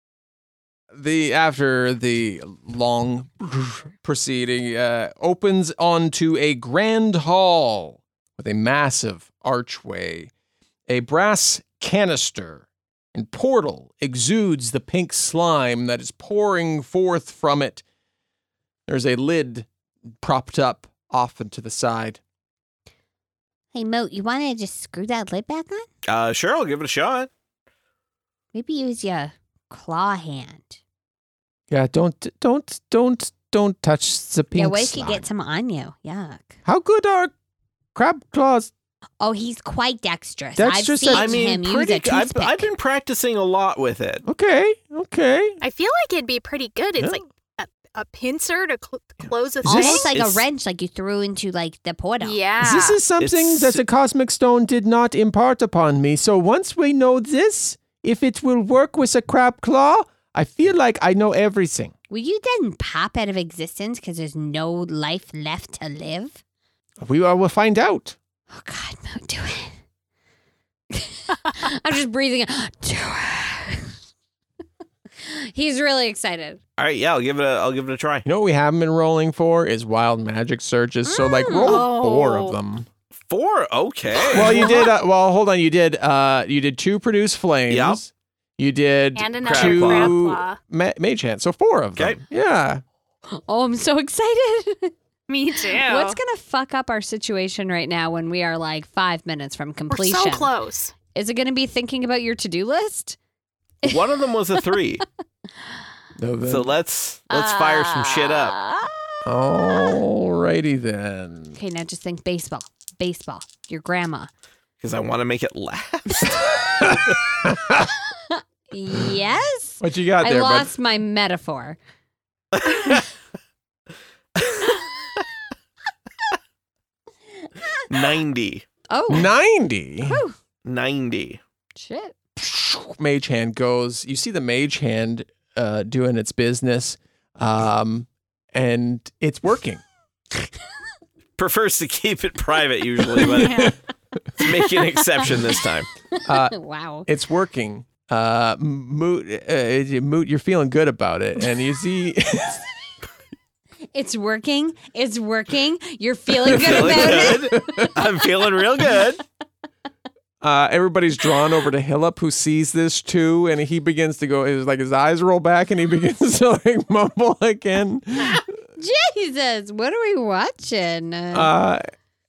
The after the long proceeding uh, opens onto a grand hall with a massive archway, a brass canister and portal exudes the pink slime that is pouring forth from it. There's a lid propped up off and to the side. Hey, Moat, you want to just screw that lid back on? Uh, sure, I'll give it a shot. Maybe use your claw hand. Yeah, don't don't don't don't touch the pink yeah, what if slime. you get some on you? Yuck. How good are crab claws? Oh, he's quite dexterous. Dexterous I've seen at- I mean, him use pretty. a I've, toothpick. I've been practicing a lot with it. Okay, okay. I feel like it'd be pretty good. It's Yeah. like a, a pincer to cl- close a Is thing. this- Almost like a It's- wrench, like you threw into like the portal. Yeah. This is something It's- that the cosmic stone did not impart upon me. So once we know this, if it will work with a crab claw, I feel like I know everything. Will you then pop out of existence because there's no life left to live? We uh, will find out. Oh God, Moat, do it. I'm just breathing. in. Do it. He's really excited. All right, yeah, I'll give it a. I'll give it a try. You know what we haven't been rolling for is wild magic searches. So like roll Oh. four of them. Four. Okay. Well, you did. Uh, well, hold on. You did. Uh, you did two produce flames. Yep. You did And another two crab claw. ma- mage hands. So four of them. Okay. Yeah. Oh, I'm so excited. Me too. What's going to fuck up our situation right now when we are like five minutes from We're completion? so close. Is it going to be thinking about your to do list? One of them was a three. No, then- So let's let's fire some shit up. Ah. Alrighty then. Okay, now just think baseball. Baseball. Your grandma. Because I want to make it last. Yes. What you got I there, lost my metaphor. Ninety. Oh, bud? Ninety. Whew. Ninety. shit. Mage hand goes. You see the mage hand uh, doing its business, um, and it's working. Prefers to keep it private usually, but let's make an exception this time. Uh, Wow. it's working. Uh, Moot, uh, Moot, you're feeling good about it, and you see. It's working. It's working. You're feeling I'm good feeling about it. good. I'm feeling real good. Uh, everybody's drawn over to Hillip, who sees this too, and he begins to go. His like his eyes roll back, and he begins to like mumble again. Jesus, what are we watching? Uh,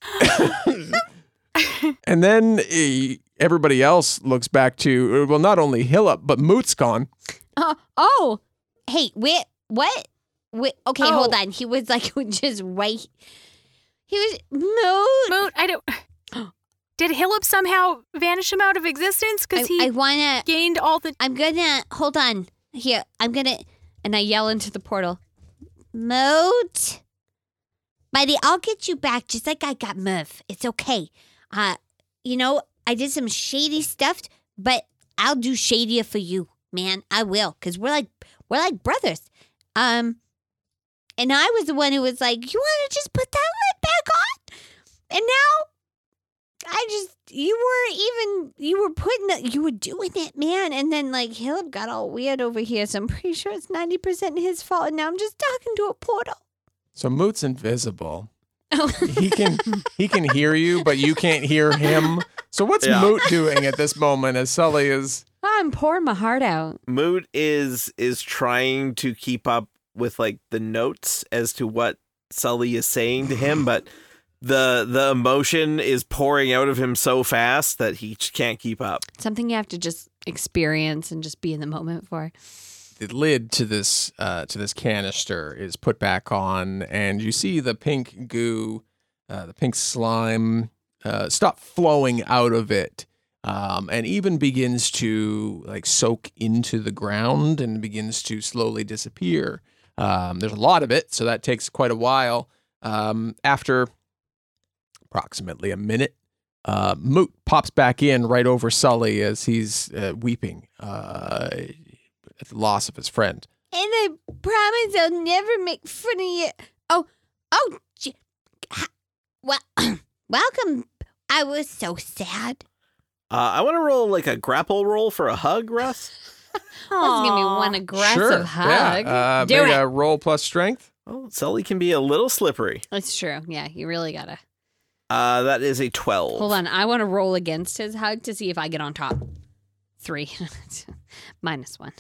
and then eh, everybody else looks back to well, not only Hillip, but Moot's gone. oh, oh, Hey, wait, what? Wait, okay, Oh. hold on. He was like just right. He was Moot. Moot, I don't. Did Hillip somehow vanish him out of existence? I, Because he I wanna. gained all the. I'm gonna hold on. Here, I'm gonna. and I yell into the portal. Moat. Buddy, I'll get you back just like I got Merv. It's okay. Uh, you know, I did some shady stuff, but I'll do shadier for you, man. I will, cause we're like we're like brothers. Um, and I was the one who was like, "You want to just put that lid back on?" And now I just, you were even, you were putting it, you were doing it, man. And then, like, Hillip got all weird over here. So I'm pretty sure it's ninety percent his fault. And now I'm just talking to a portal. So Moot's invisible. he can he can hear you, but you can't hear him. So what's Yeah. Moot doing at this moment as Sully is... I'm pouring my heart out. Moot is is trying to keep up with like the notes as to what Sully is saying to him, but the the emotion is pouring out of him so fast that he just can't keep up. Something you have to just experience and just be in the moment for. The lid to this uh, to this canister is put back on, and you see the pink goo, uh, the pink slime, uh, stop flowing out of it, um, and even begins to like soak into the ground and begins to slowly disappear. Um, there's a lot of it, so that takes quite a while. Um, after approximately a minute, uh, Moot pops back in right over Sully as he's uh, weeping. Uh, at the loss of his friend. And I promise I'll never make fun of you. Oh, oh, gee. Well, welcome. I was so sad. Uh, I want to roll like a grapple roll for a hug, Russ. Let's give me one aggressive Sure. hug. Yeah. Uh, Do make it. a roll plus strength. Oh, Sully can be a little slippery. It's true. Yeah, you really gotta. Uh, that is a twelve. Hold on. I want to roll against his hug to see if I get on top. Three. Minus one.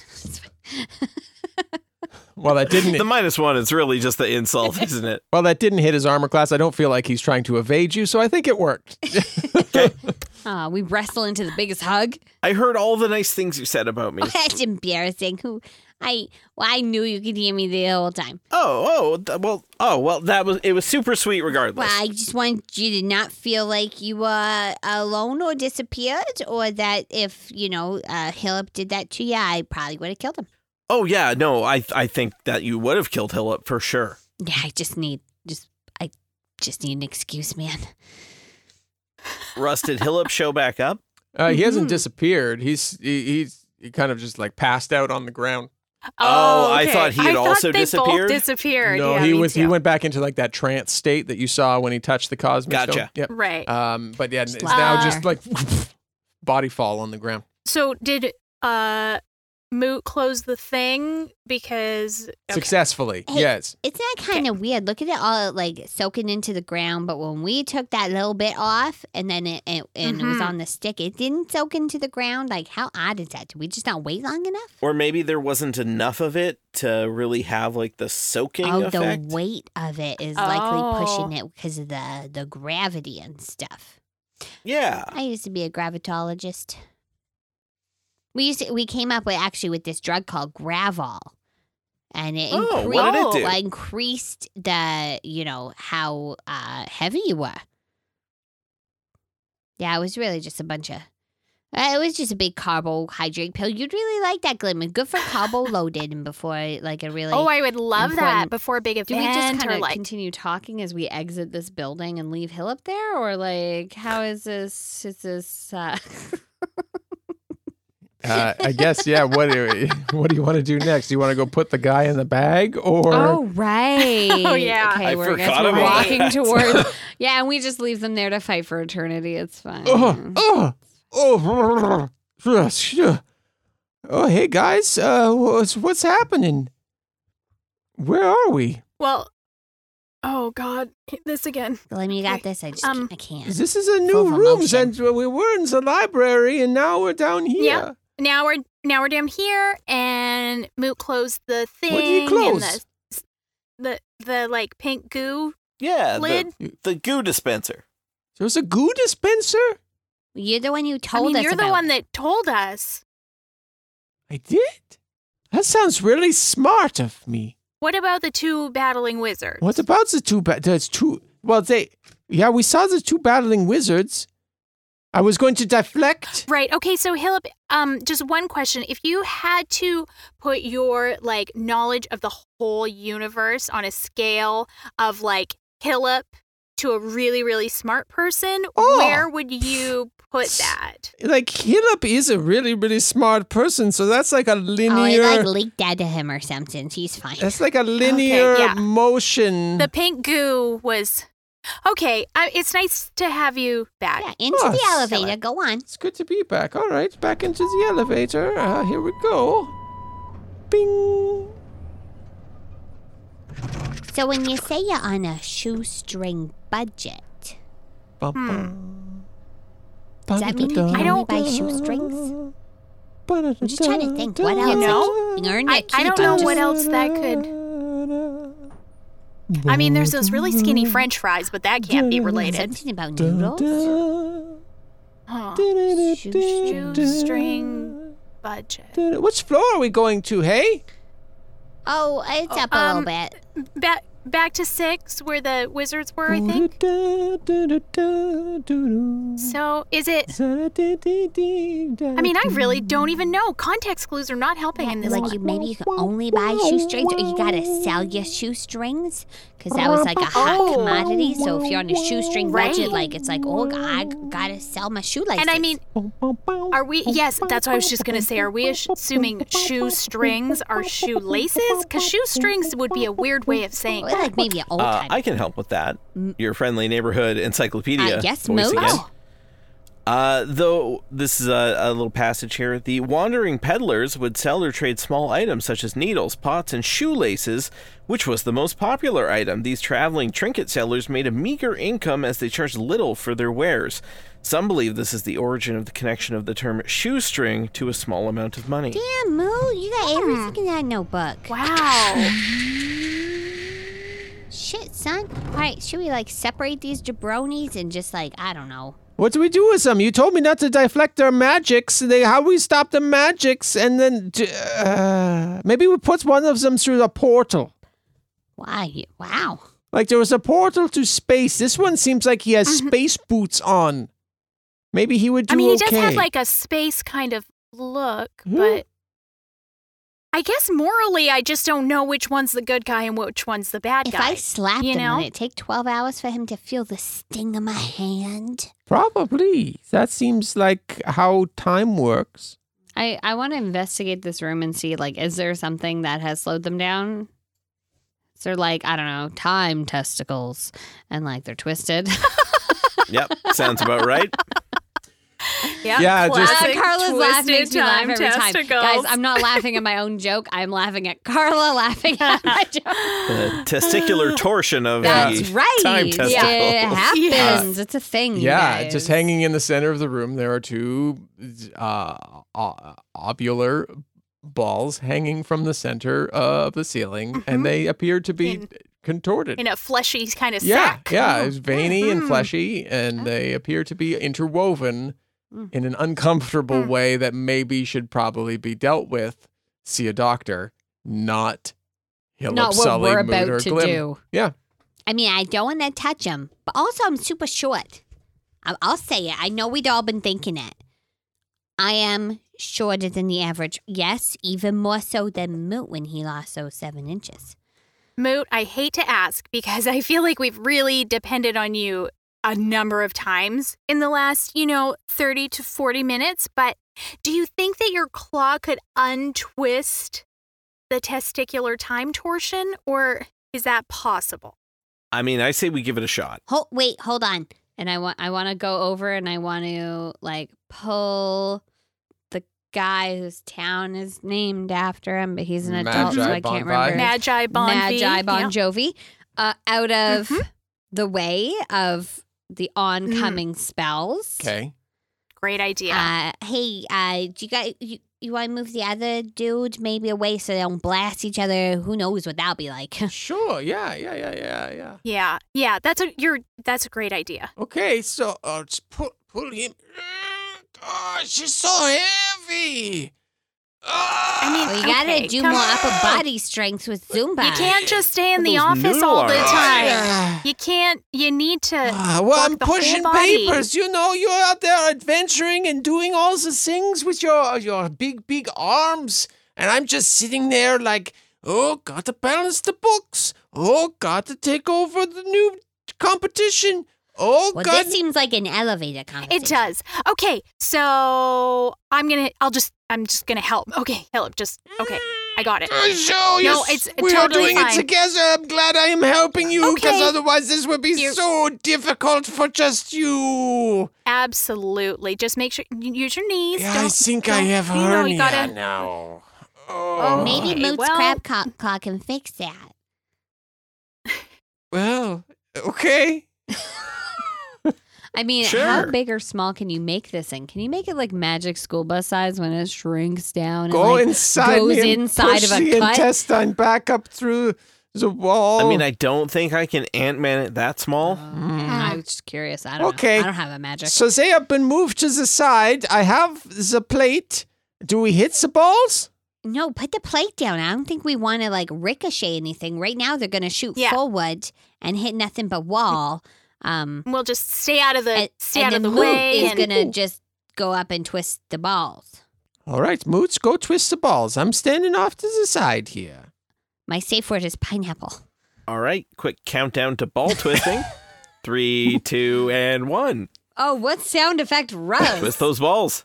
Well, that didn't. The minus one is really just the insult, isn't it? Well, that didn't hit his armor class. I don't feel like he's trying to evade you, so I think it worked. Uh, we wrestle into the biggest hug. I heard all the nice things you said about me. That's embarrassing. Who? I well, I knew you could hear me the whole time. Oh, oh, th- well, oh, well, that was it was super sweet regardless. Well, I just wanted you to not feel like you were alone or disappeared, or that if, you know, uh, Hillip did that to you, I probably would have killed him. Oh yeah, no, I I think that you would have killed Hillip for sure. Yeah, I just need, just, I just need an excuse, man. Russ, did Hillip show back up? Uh, he hasn't disappeared. He's he, he's he kind of just like passed out on the ground. Oh, I okay. thought he had I also thought they disappeared? Both disappeared. No, yeah, he me was too. he went back into like that trance state that you saw when he touched the cosmic Gotcha. stone. Yep. Right. Um, but yeah, it's now just like body fall on the ground. So did uh Moot close the thing because okay. Successfully, Hey, yes. It's not kind of weird. Look at it all like soaking into the ground, but when we took that little bit off and then it, it and it was Mhm. on the stick, it didn't soak into the ground. Like, how odd is that? Did we just not wait long enough? Or maybe there wasn't enough of it to really have like the soaking Oh, effect. the weight of it is likely Oh. pushing it because of the the gravity and stuff. Yeah. I used to be a gravitologist. We used to, we came up with actually with this drug called Gravol, and it Oh, incre- what did it do? uh, increased the you know how uh, heavy you were. Yeah, it was really just a bunch of. Uh, it was just a big carbohydrate pill. You'd really like that, Glimmer. Good for carbo loaded and before like a really. Oh, I would love that important- before a big Do we just event kind or of like continue talking as we exit this building and leave Hillip there? Or like, how is this? Is this. Uh... Uh, I guess, yeah. What do what do you want to do next? Do you want to go put the guy in the bag, or Oh, right. Oh, yeah. Okay, I we're, I guess forgot we're about walking that. towards. Yeah, and we just leave them there to fight for eternity. It's fine. oh oh oh oh, oh hey guys, uh, what's what's happening? Where are we? well, oh God, this again. Glimmer, you got this. I just Um, can't, I can't. This is a Full new of room, emotion. and we were in the library, and now we're down here. Yeah. Now we're now we're down here, and Moot closed the thing. What did he close? And the, the the like pink goo Yeah, lid. the, the goo dispenser. There's a goo dispenser. You're the one who I told mean, us you're about the one it. that told us. I did. That sounds really smart of me. What about the two battling wizards? What about the two? Ba- there's two. Well, they. Yeah, we saw the two battling wizards. I was going to deflect. Right. Okay. So, Hillip, um, just one question: if you had to put your like knowledge of the whole universe on a scale of like Hillip to a really, really smart person, Oh. where would you put that? Like Hillip is a really, really smart person, so that's like a Oh, linear. it like leaked out to him or something. He's fine. that's like a linear yeah. motion. The pink goo was Okay, uh, it's nice to have you back. Yeah, into Oh, the Stella. elevator. Go on. It's good to be back. All right, back into the elevator. Uh, here we go. Bing. So when you say you're on a shoestring budget, Bum, Hmm. bum. does that mean you can I only don't- buy shoestrings? I'm just trying to think. What else? You know? Like, earn your I, keep I don't and know just- what else that could. I mean, there's those really skinny French fries, but that can't be related. Something about noodles? Huh. Shoestring. Shoestring budget. Which floor are we going to, hey? Oh, it's up a Um, little bit. Back back to six, where the wizards were, I think. So is it? I mean, I really don't even know. Context clues are not helping in this Like one. you, maybe you can only buy shoestrings, or you gotta sell your shoestrings, because that was like a hot Oh. commodity. So if you're on a shoestring budget, Right. like it's like, oh, I gotta sell my shoelaces. And I mean, are we? Yes, that's what I was just gonna say. Are we assuming shoestrings are shoelaces? Because shoestrings would be a weird way of saying Or that. like maybe an old Uh, time. I can help with that. Your friendly neighborhood encyclopedia. I guess voice most. again. Uh, though this is a, a little passage here. The wandering peddlers would sell or trade small items such as needles, pots, and shoelaces, which was the most popular item. These traveling trinket sellers made a meager income as they charged little for their wares. Some believe this is the origin of the connection of the term shoestring to a small amount of money. Damn, Moo, you got everything in that notebook. Wow. Shit, son. All right, should we like separate these jabronis and just like, I don't know. What do we do with them? You told me not to deflect their magics. They, how we stop the magics, and then uh, maybe we put one of them through the portal. Why? Wow. Like there was a portal to space. This one seems like he has space boots on. Maybe he would do I mean, he okay. does have like a space kind of look, Hmm. but I guess morally, I just don't know which one's the good guy and which one's the bad If guy. I slapped you him, know? would it take twelve hours for him to feel the sting of my hand? Probably. That seems like how time works. I, I want to investigate this room and see, like, is there something that has slowed them down? Is there, like, I don't know, time testicles and, like, they're twisted? Yep, sounds about right. Yep, Yeah, just- classic Uh, Carla's laugh twisted makes me laugh time every time. testicles. Guys, I'm not laughing at my own joke. I'm laughing at Carla laughing at my joke. The testicular torsion of That's the right. time testicles. Yeah, it happens. Yes. It's a thing. you Yeah, guys. just hanging in the center of the room, there are two uh, uh, ovular balls hanging from the center of the ceiling, and they appear to be In- contorted. in a fleshy kind of yeah, sack. yeah, it's veiny and Mhm. fleshy, and they appear to be interwoven Mm. in an uncomfortable Mm. way that maybe should probably be dealt with. See a doctor, not heal not up what Sully, we're Mood, or about to Glim. do. Yeah, I mean, I don't want to touch him, but also I'm super short. I- I'll say it. I know we'd all been thinking it. I am shorter than the average. Yes, even more so than Moot when he lost those seven inches. Moot, I hate to ask because I feel like we've really depended on you a number of times in the last, you know, thirty to forty minutes, but do you think that your claw could untwist the testicular time torsion, or is that possible? I mean, I say we give it a shot. Hold, wait, hold on. And I want I want to go over and I want to like pull the guy whose town is named after him, but he's an adult, so Magi I can't Bonvi. remember. his- Magi Bon Magi V? Bon Yeah. Jovi, uh, out of Mhm. the way of the oncoming spells. okay. Great idea. Uh, hey, uh, do you guys, you, you want to move the other dudes maybe away so they don't blast each other? Who knows what that'll be like? Sure, yeah, yeah, yeah, yeah, yeah. yeah, yeah, that's a you're that's a great idea. Okay, so uh, just pull, pull him. Gosh, it's so heavy. Ah! I mean, Well, you gotta Okay, do come more on. upper body strength with Zumba. You can't just stay in What the those office noodle all the arms? time. Yeah. You can't. You need to. Ah, well, I'm work the whole pushing body. papers. You know, you're out there adventuring and doing all the things with your your big, big arms, and I'm just sitting there like, oh, got to balance the books. Oh, got to take over the new competition. Oh, Well, God. this seems like an elevator conversation. It does. Okay, so I'm gonna. I'll just. I'm just gonna help. Okay, help. Just okay. I got it. Uh, so No, yes, it's we are totally doing fine. it together. I'm glad I am helping you because Okay. otherwise this would be You're- so difficult for just you. Absolutely. Just make sure you use your knees. Yeah, don't, I think don't, I have you know, hernia you gotta, now. Oh, Maybe Okay, Moot's well- crab claw, claw can fix that. well, okay. I mean, Sure. how big or small can you make this thing? Can you make it like magic school bus size when it shrinks down? And, Go like, inside goes me and inside push of a the cut? intestine back up through the wall. I mean, I don't think I can Ant-Man it that small. I was just curious. I don't Okay. know. I don't have a magic. So they have been moved to the side. I have the plate. Do we hit the balls? No, put the plate down. I don't think we want to like ricochet anything. Right now, they're going to shoot Yeah. forward and hit nothing but wall. Um, We'll just stay out of the and, stay and out of the then Moot way. is and- going to just go up and twist the balls. All right, Moots, go twist the balls. I'm standing off to the side here. My safe word is pineapple. All right, quick countdown to ball twisting. Three, two, and one. Oh, what sound effect, Russ? Twist those balls.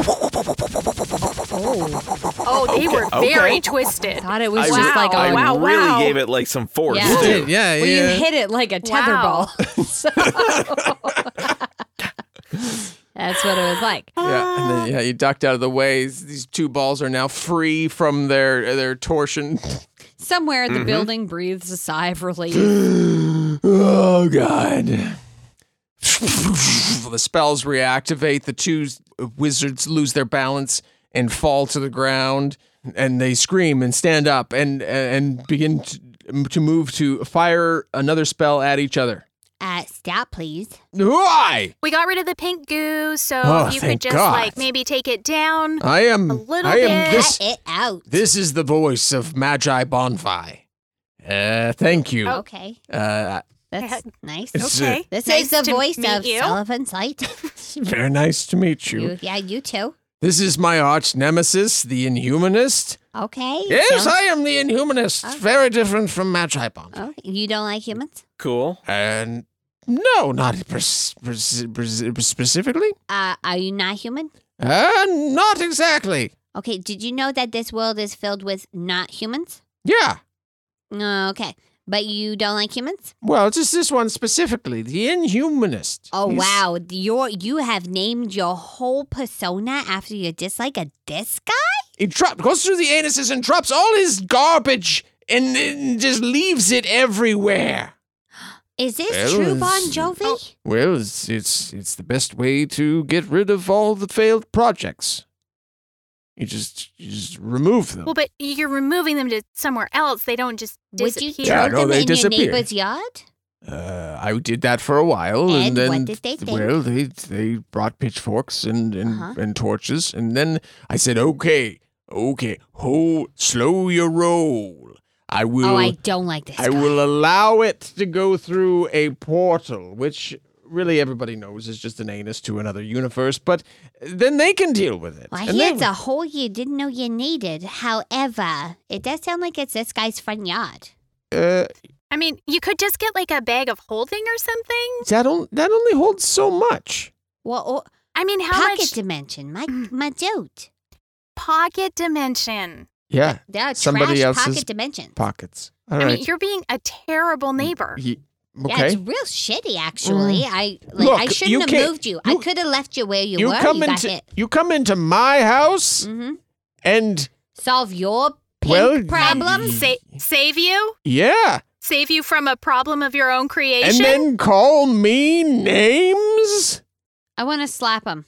oh, they were Okay. very twisted. Thought it was I, just Wow. like a I wow, really wow. gave it like some force. Yeah. too. Did, yeah, well, yeah. you hit it like a tether Wow. ball. So that's what it was like. Yeah, and then yeah, you ducked out of the way. These two balls are now free from their their torsion. Somewhere Mm-hmm. the building breathes a sigh of relief. Oh God! The spells reactivate. The two wizards lose their balance and fall to the ground, and they scream and stand up and and begin to, to move to fire another spell at each other. Uh, stop, please. Why? We got rid of the pink goo, so Oh, if you thank could just God. like maybe take it down. I am. A little I am bit. this. Cut it out. This is the voice of Magi Bonfi. Uh, thank you. Okay. Uh, That's nice. It's, uh, Okay. This Nice is the to voice meet of you. Sullivan Sight. very nice to meet you. You- yeah, you too. This is my arch nemesis, the Inhumanist. Okay. Yes, sounds- I am the Inhumanist. Very different from Magi Bonfi. Oh, you don't like humans? Cool. And no, not pers- pers- pers- specifically. Uh, are you not human? Uh, not exactly. Okay, did you know that this world is filled with not humans? Yeah. Uh, okay, but you don't like humans? Well, just this one specifically, the Inhumanist. Oh, He's- wow. You're, you have named your whole persona after your dislike of this guy? He drop, goes through the anuses and drops all his garbage and, and just leaves it everywhere. Is this Well, true, Bon it's- Jovi? Well, it's, it's it's the best way to get rid of all the failed projects. You just you just remove them. Well, but you're removing them to somewhere else. They don't just Would you disappear. Yeah, throw no, them they in disappear. your neighbor's yard? Uh, I did that for a while, And and then what did they think? well, they they brought pitchforks and and, Uh-huh. and torches, and then I said, okay, okay, hold, slow your roll. I will. Oh, I don't like this I guy. will allow it to go through a portal, which really everybody knows is just an anus to another universe, but then they can deal with it. Well, And here's then- a hole you didn't know you needed. However, it does sound like it's this guy's front yard. uh, I mean, you could just get like a bag of holding or something. that, on, that only holds so much. Well, or I mean, how pocket much dimension, my my dude. pocket dimension? Yeah, There are Somebody trash else's pocket dimensions. pockets. All I right. mean, you're being a terrible neighbor. Ye- Yeah, okay. it's real shitty, actually. I like. Look, I you shouldn't have can't- moved you. I you- could have left you where you, you were. come you got into hit. you come into my house Mm-hmm. and Solve your pink Well, problems. Sa- save you? yeah, Save you from a problem of your own and creation? then call me names. I want to slap him.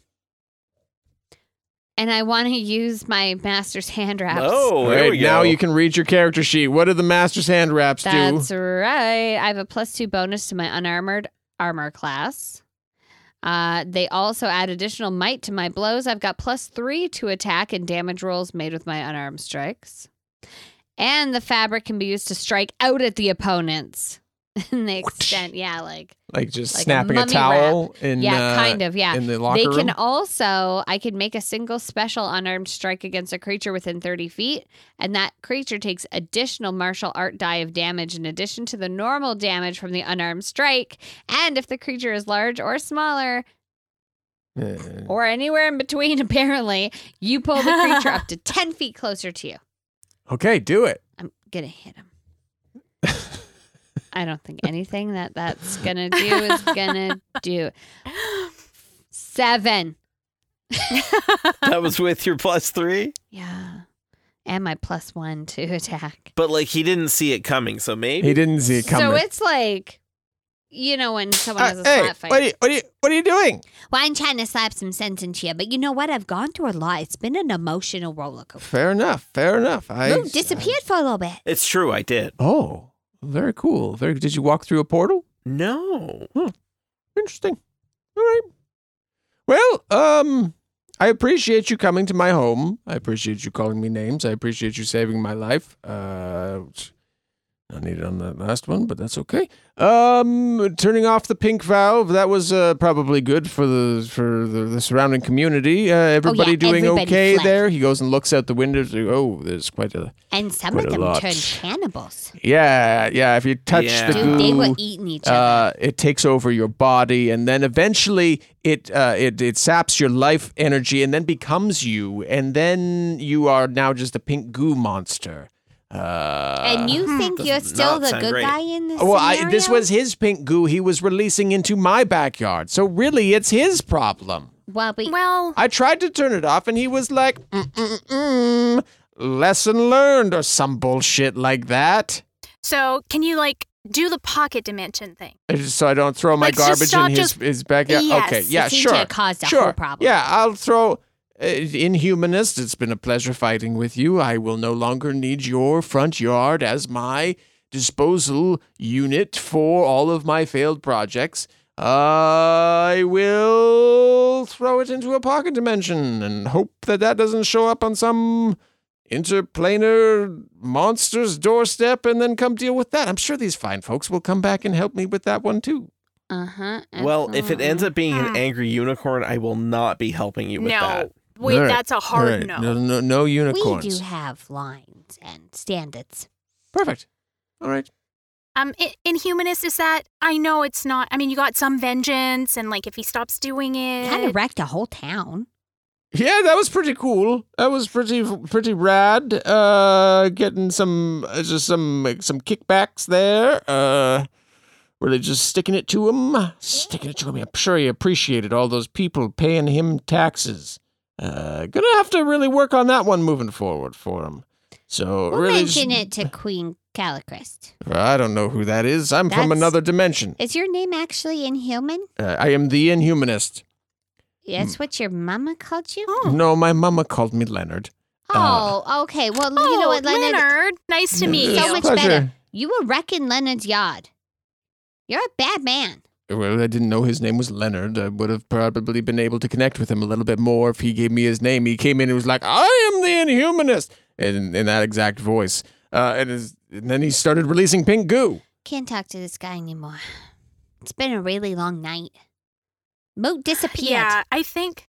And I want to use my master's hand wraps. Oh, All there right, we go. now you can read your character sheet. What do the master's hand wraps That's do? right. I have a plus two bonus to my unarmored armor class. Uh, they also add additional might to my blows. I've got plus three to attack and damage rolls made with my unarmed strikes. And the fabric can be used to strike out at the opponents. And they extend, yeah, like Like just like a snapping a, mummy towel in yeah, uh, kind of, yeah. in the locker They room. can also, I can make a single special unarmed strike against a creature within thirty feet, and that creature takes additional martial art die of damage in addition to the normal damage from the unarmed strike. And if the creature is large or smaller, Uh, or anywhere in between, apparently, you pull the creature up to ten feet closer to you. Okay, do it. I'm gonna hit him. I don't think anything that that's gonna do is gonna do. Seven. That was with your plus three? Yeah. And my plus one to attack. But, like, he didn't see it coming, so maybe? He didn't see it coming. So it's like, you know, when someone Uh, has a hey, slap fight. what are, you, what, are you, what are you doing? Well, I'm trying to slap some sense into you, but you know what? I've gone through a lot. It's been an emotional roller coaster. Fair enough. Fair enough. I Luke disappeared for a little bit. It's true, I did. Oh, very cool. Very. Did you walk through a portal? No. Interesting. All right. Well, um, I appreciate you coming to my home. I appreciate you calling me names. I appreciate you saving my life. Uh, I needed on that last one, but that's okay. Um, turning off the pink valve, that was uh, probably good for the for the, the surrounding community. Uh, everybody Oh, yeah, doing everybody okay fled. there? He goes and looks out the windows. Oh, there's quite a And some Quite of a them lot. turned cannibals. yeah, yeah. If you touch Yeah. the Dude, goo, they were eating each other. uh, it takes over your body, and then eventually it uh, it it saps your life energy, and then becomes you, and then you are now just a pink goo monster. Uh, and you think does you're still not the sound good great. guy in this well, I, scenario? this was his pink goo he was releasing into my backyard, so really it's his problem. Well, but Well, I tried to turn it off, and he was like, mm, mm, mm, lesson learned, or some bullshit like that. so can you like do the pocket dimension thing? So I don't throw my Like, just garbage stop, in his, just- his backyard? Yes, okay, it yeah, seemed sure. to have caused a sure. whole problem. Yeah, I'll throw... Uh, Inhumanist, it's been a pleasure fighting with you. I will no longer need your front yard as my disposal unit for all of my failed projects. I will throw it into a pocket dimension and hope that that doesn't show up on some interplanar monster's doorstep and then come deal with that. I'm sure these fine folks will come back and help me with that one too. Uh-huh. Well, if it ends up being Hmm. an angry unicorn, I will not be helping you with no. that. Wait, All right, that's a hard all right. no. No, no, no we unicorns. do have lines and standards. Perfect. All right. Um, i- Inhumanist, is that? I know it's not. I mean, you got some vengeance, and like if he stops doing it, Kind of wrecked a whole town. Yeah, that was pretty cool. That was pretty pretty rad. Uh, getting some uh, just some some kickbacks there. Uh, really just sticking it to him, sticking it to him. I'm sure he appreciated all those people paying him taxes. Uh, gonna have to really work on that one moving forward for him. So We'll really, mention just- it to Queen Calichrist. I don't know who that is. I'm from That's- another dimension. Is your name actually Inhuman? Uh, I am the Inhumanist. That's what your mama called you? Oh, No, my mama called me Leonard. Uh, Oh, okay. Well, oh you know what, Leonard? Leonard, nice to meet So you. much Pleasure. better. You were wrecking Leonard's yard. You're a bad man. Well, I didn't know his name was Leonard. I would have probably been able to connect with him a little bit more if he gave me his name. He came in and was like, I am the Inhumanist, in, in that exact voice. Uh, and, his, and then he started releasing pink goo. Can't talk to this guy anymore. It's been a really long night. Moot disappeared. Yeah, I think.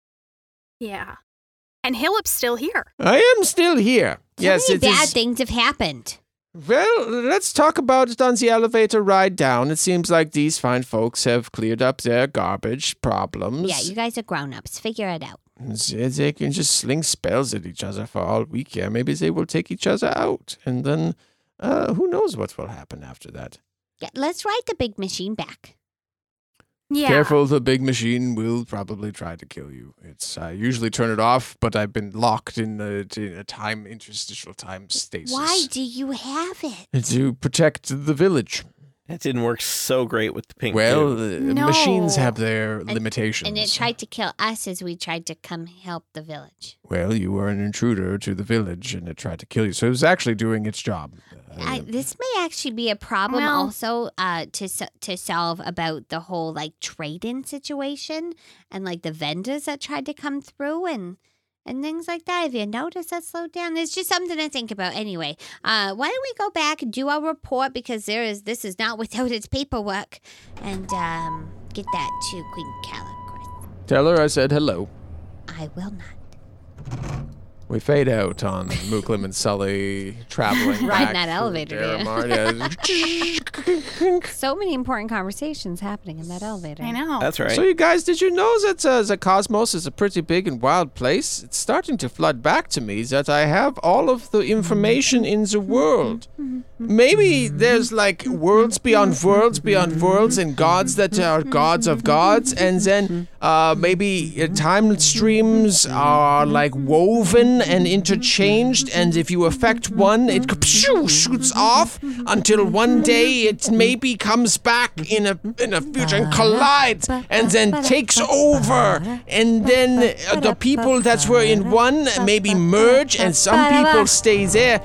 Yeah, and Hillip's still here. I am still here. So yes, many it bad is. things have happened. Well, let's talk about it on the elevator ride down. It seems like these fine folks have cleared up their garbage problems. Yeah, you guys are grown-ups. Figure it out. They can just sling spells at each other for all we care. Maybe they will take each other out. And then uh, who knows what will happen after that. Yeah, let's ride the big machine back. Yeah. Careful, the big machine will probably try to kill you. It's I usually turn it off, but I've been locked in a, in a time interstitial time stasis. Why do you have it? To protect the village. That didn't work so great with the pink Well, goo. uh, No. machines have their limitations. And it tried to kill us as we tried to come help the village. Well, you were an intruder to the village, and it tried to kill you. So it was actually doing its job. Uh, I, this may actually be a problem Well- also uh, to so- to solve about the whole like trade-in situation and like the vendors that tried to come through and and things like that. If you notice that slowed down, it's just something to think about. Anyway, uh, why don't we go back and do our report because there is this is not without its paperwork and um, get that to Queen Calichrist. Tell her I said hello. I will not. We fade out on Mooklim and Sully traveling back Riding that elevator, yeah. Daramar. So many important conversations happening in that elevator. I know. That's right. So you guys, did you know that uh, the cosmos is a pretty big and wild place? It's starting to flood back to me that I have all of the information in the world. Maybe there's like worlds beyond worlds beyond worlds and gods that are gods of gods, and then uh, maybe uh, time streams are like woven and interchanged, and if you affect one, it pshoo, shoots off until one day it maybe comes back in a in a future and collides and then takes over, and then uh, the people that were in one maybe merge and some people stay there.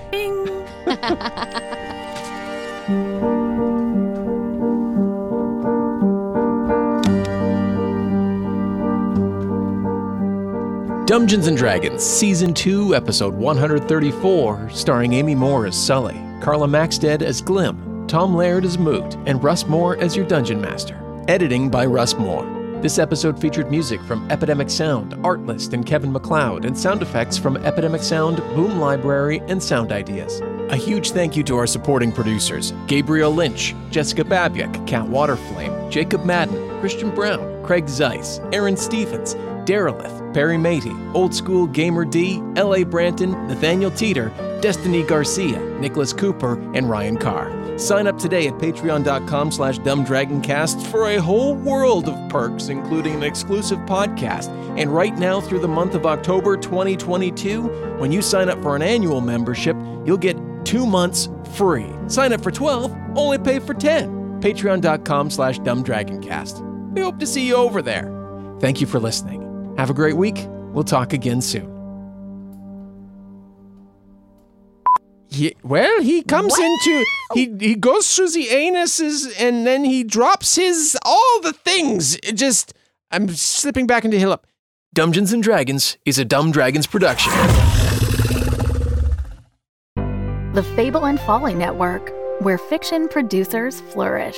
Dungeons and Dragons, Season two, Episode one thirty-four, starring Amy Moore as Sully, Carla Maxted as Glim, Tom Laird as Moot, and Russ Moore as your Dungeon Master. Editing by Russ Moore. This episode featured music from Epidemic Sound, Artlist, and Kevin MacLeod, and sound effects from Epidemic Sound, Boom Library, and Sound Ideas. A huge thank you to our supporting producers, Gabriel Lynch, Jessica Babiak, Kat Waterflame, Jacob Madden, Christian Brown, Craig Zeiss, Aaron Stephens, Darylith, Perry Matey, Old School Gamer D, L A Branton, Nathaniel Teeter, Destiny Garcia, Nicholas Cooper, and Ryan Carr. Sign up today at patreon.com slash dumbdragoncast for a whole world of perks, including an exclusive podcast. And right now through the month of October twenty twenty-two, when you sign up for an annual membership, you'll get two months free. Sign up for twelve, only pay for ten. Patreon.com slash dumbdragoncast. We hope to see you over there. Thank you for listening. Have a great week. We'll talk again soon. Yeah, well, he comes what? into, he he goes through the anuses and then he drops his, all the things. It just, I'm slipping back into Hill Up. Dungeons and Dragons is a Dumb Dragons production. The Fable and Folly Network, where fiction producers flourish.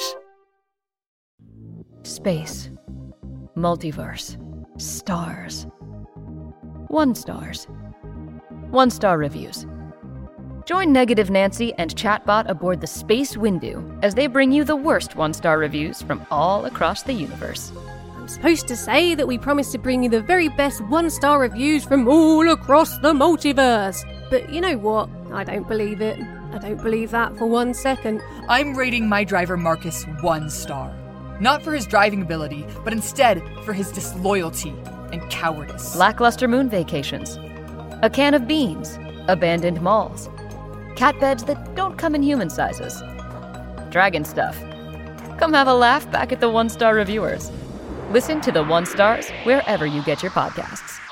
Space. Multiverse. Stars. One stars. One star reviews. Join Negative Nancy and Chatbot aboard the Space Windu as they bring you the worst one-star reviews from all across the universe. I'm supposed to say that we promise to bring you the very best one-star reviews from all across the multiverse. But you know what? I don't believe it. I don't believe that for one second. I'm rating my driver Marcus one star. Not for his driving ability, but instead for his disloyalty and cowardice. Lackluster moon vacations. A can of beans. Abandoned malls. Cat beds that don't come in human sizes. Dragon stuff. Come have a laugh back at the one-star reviewers. Listen to the one stars wherever you get your podcasts.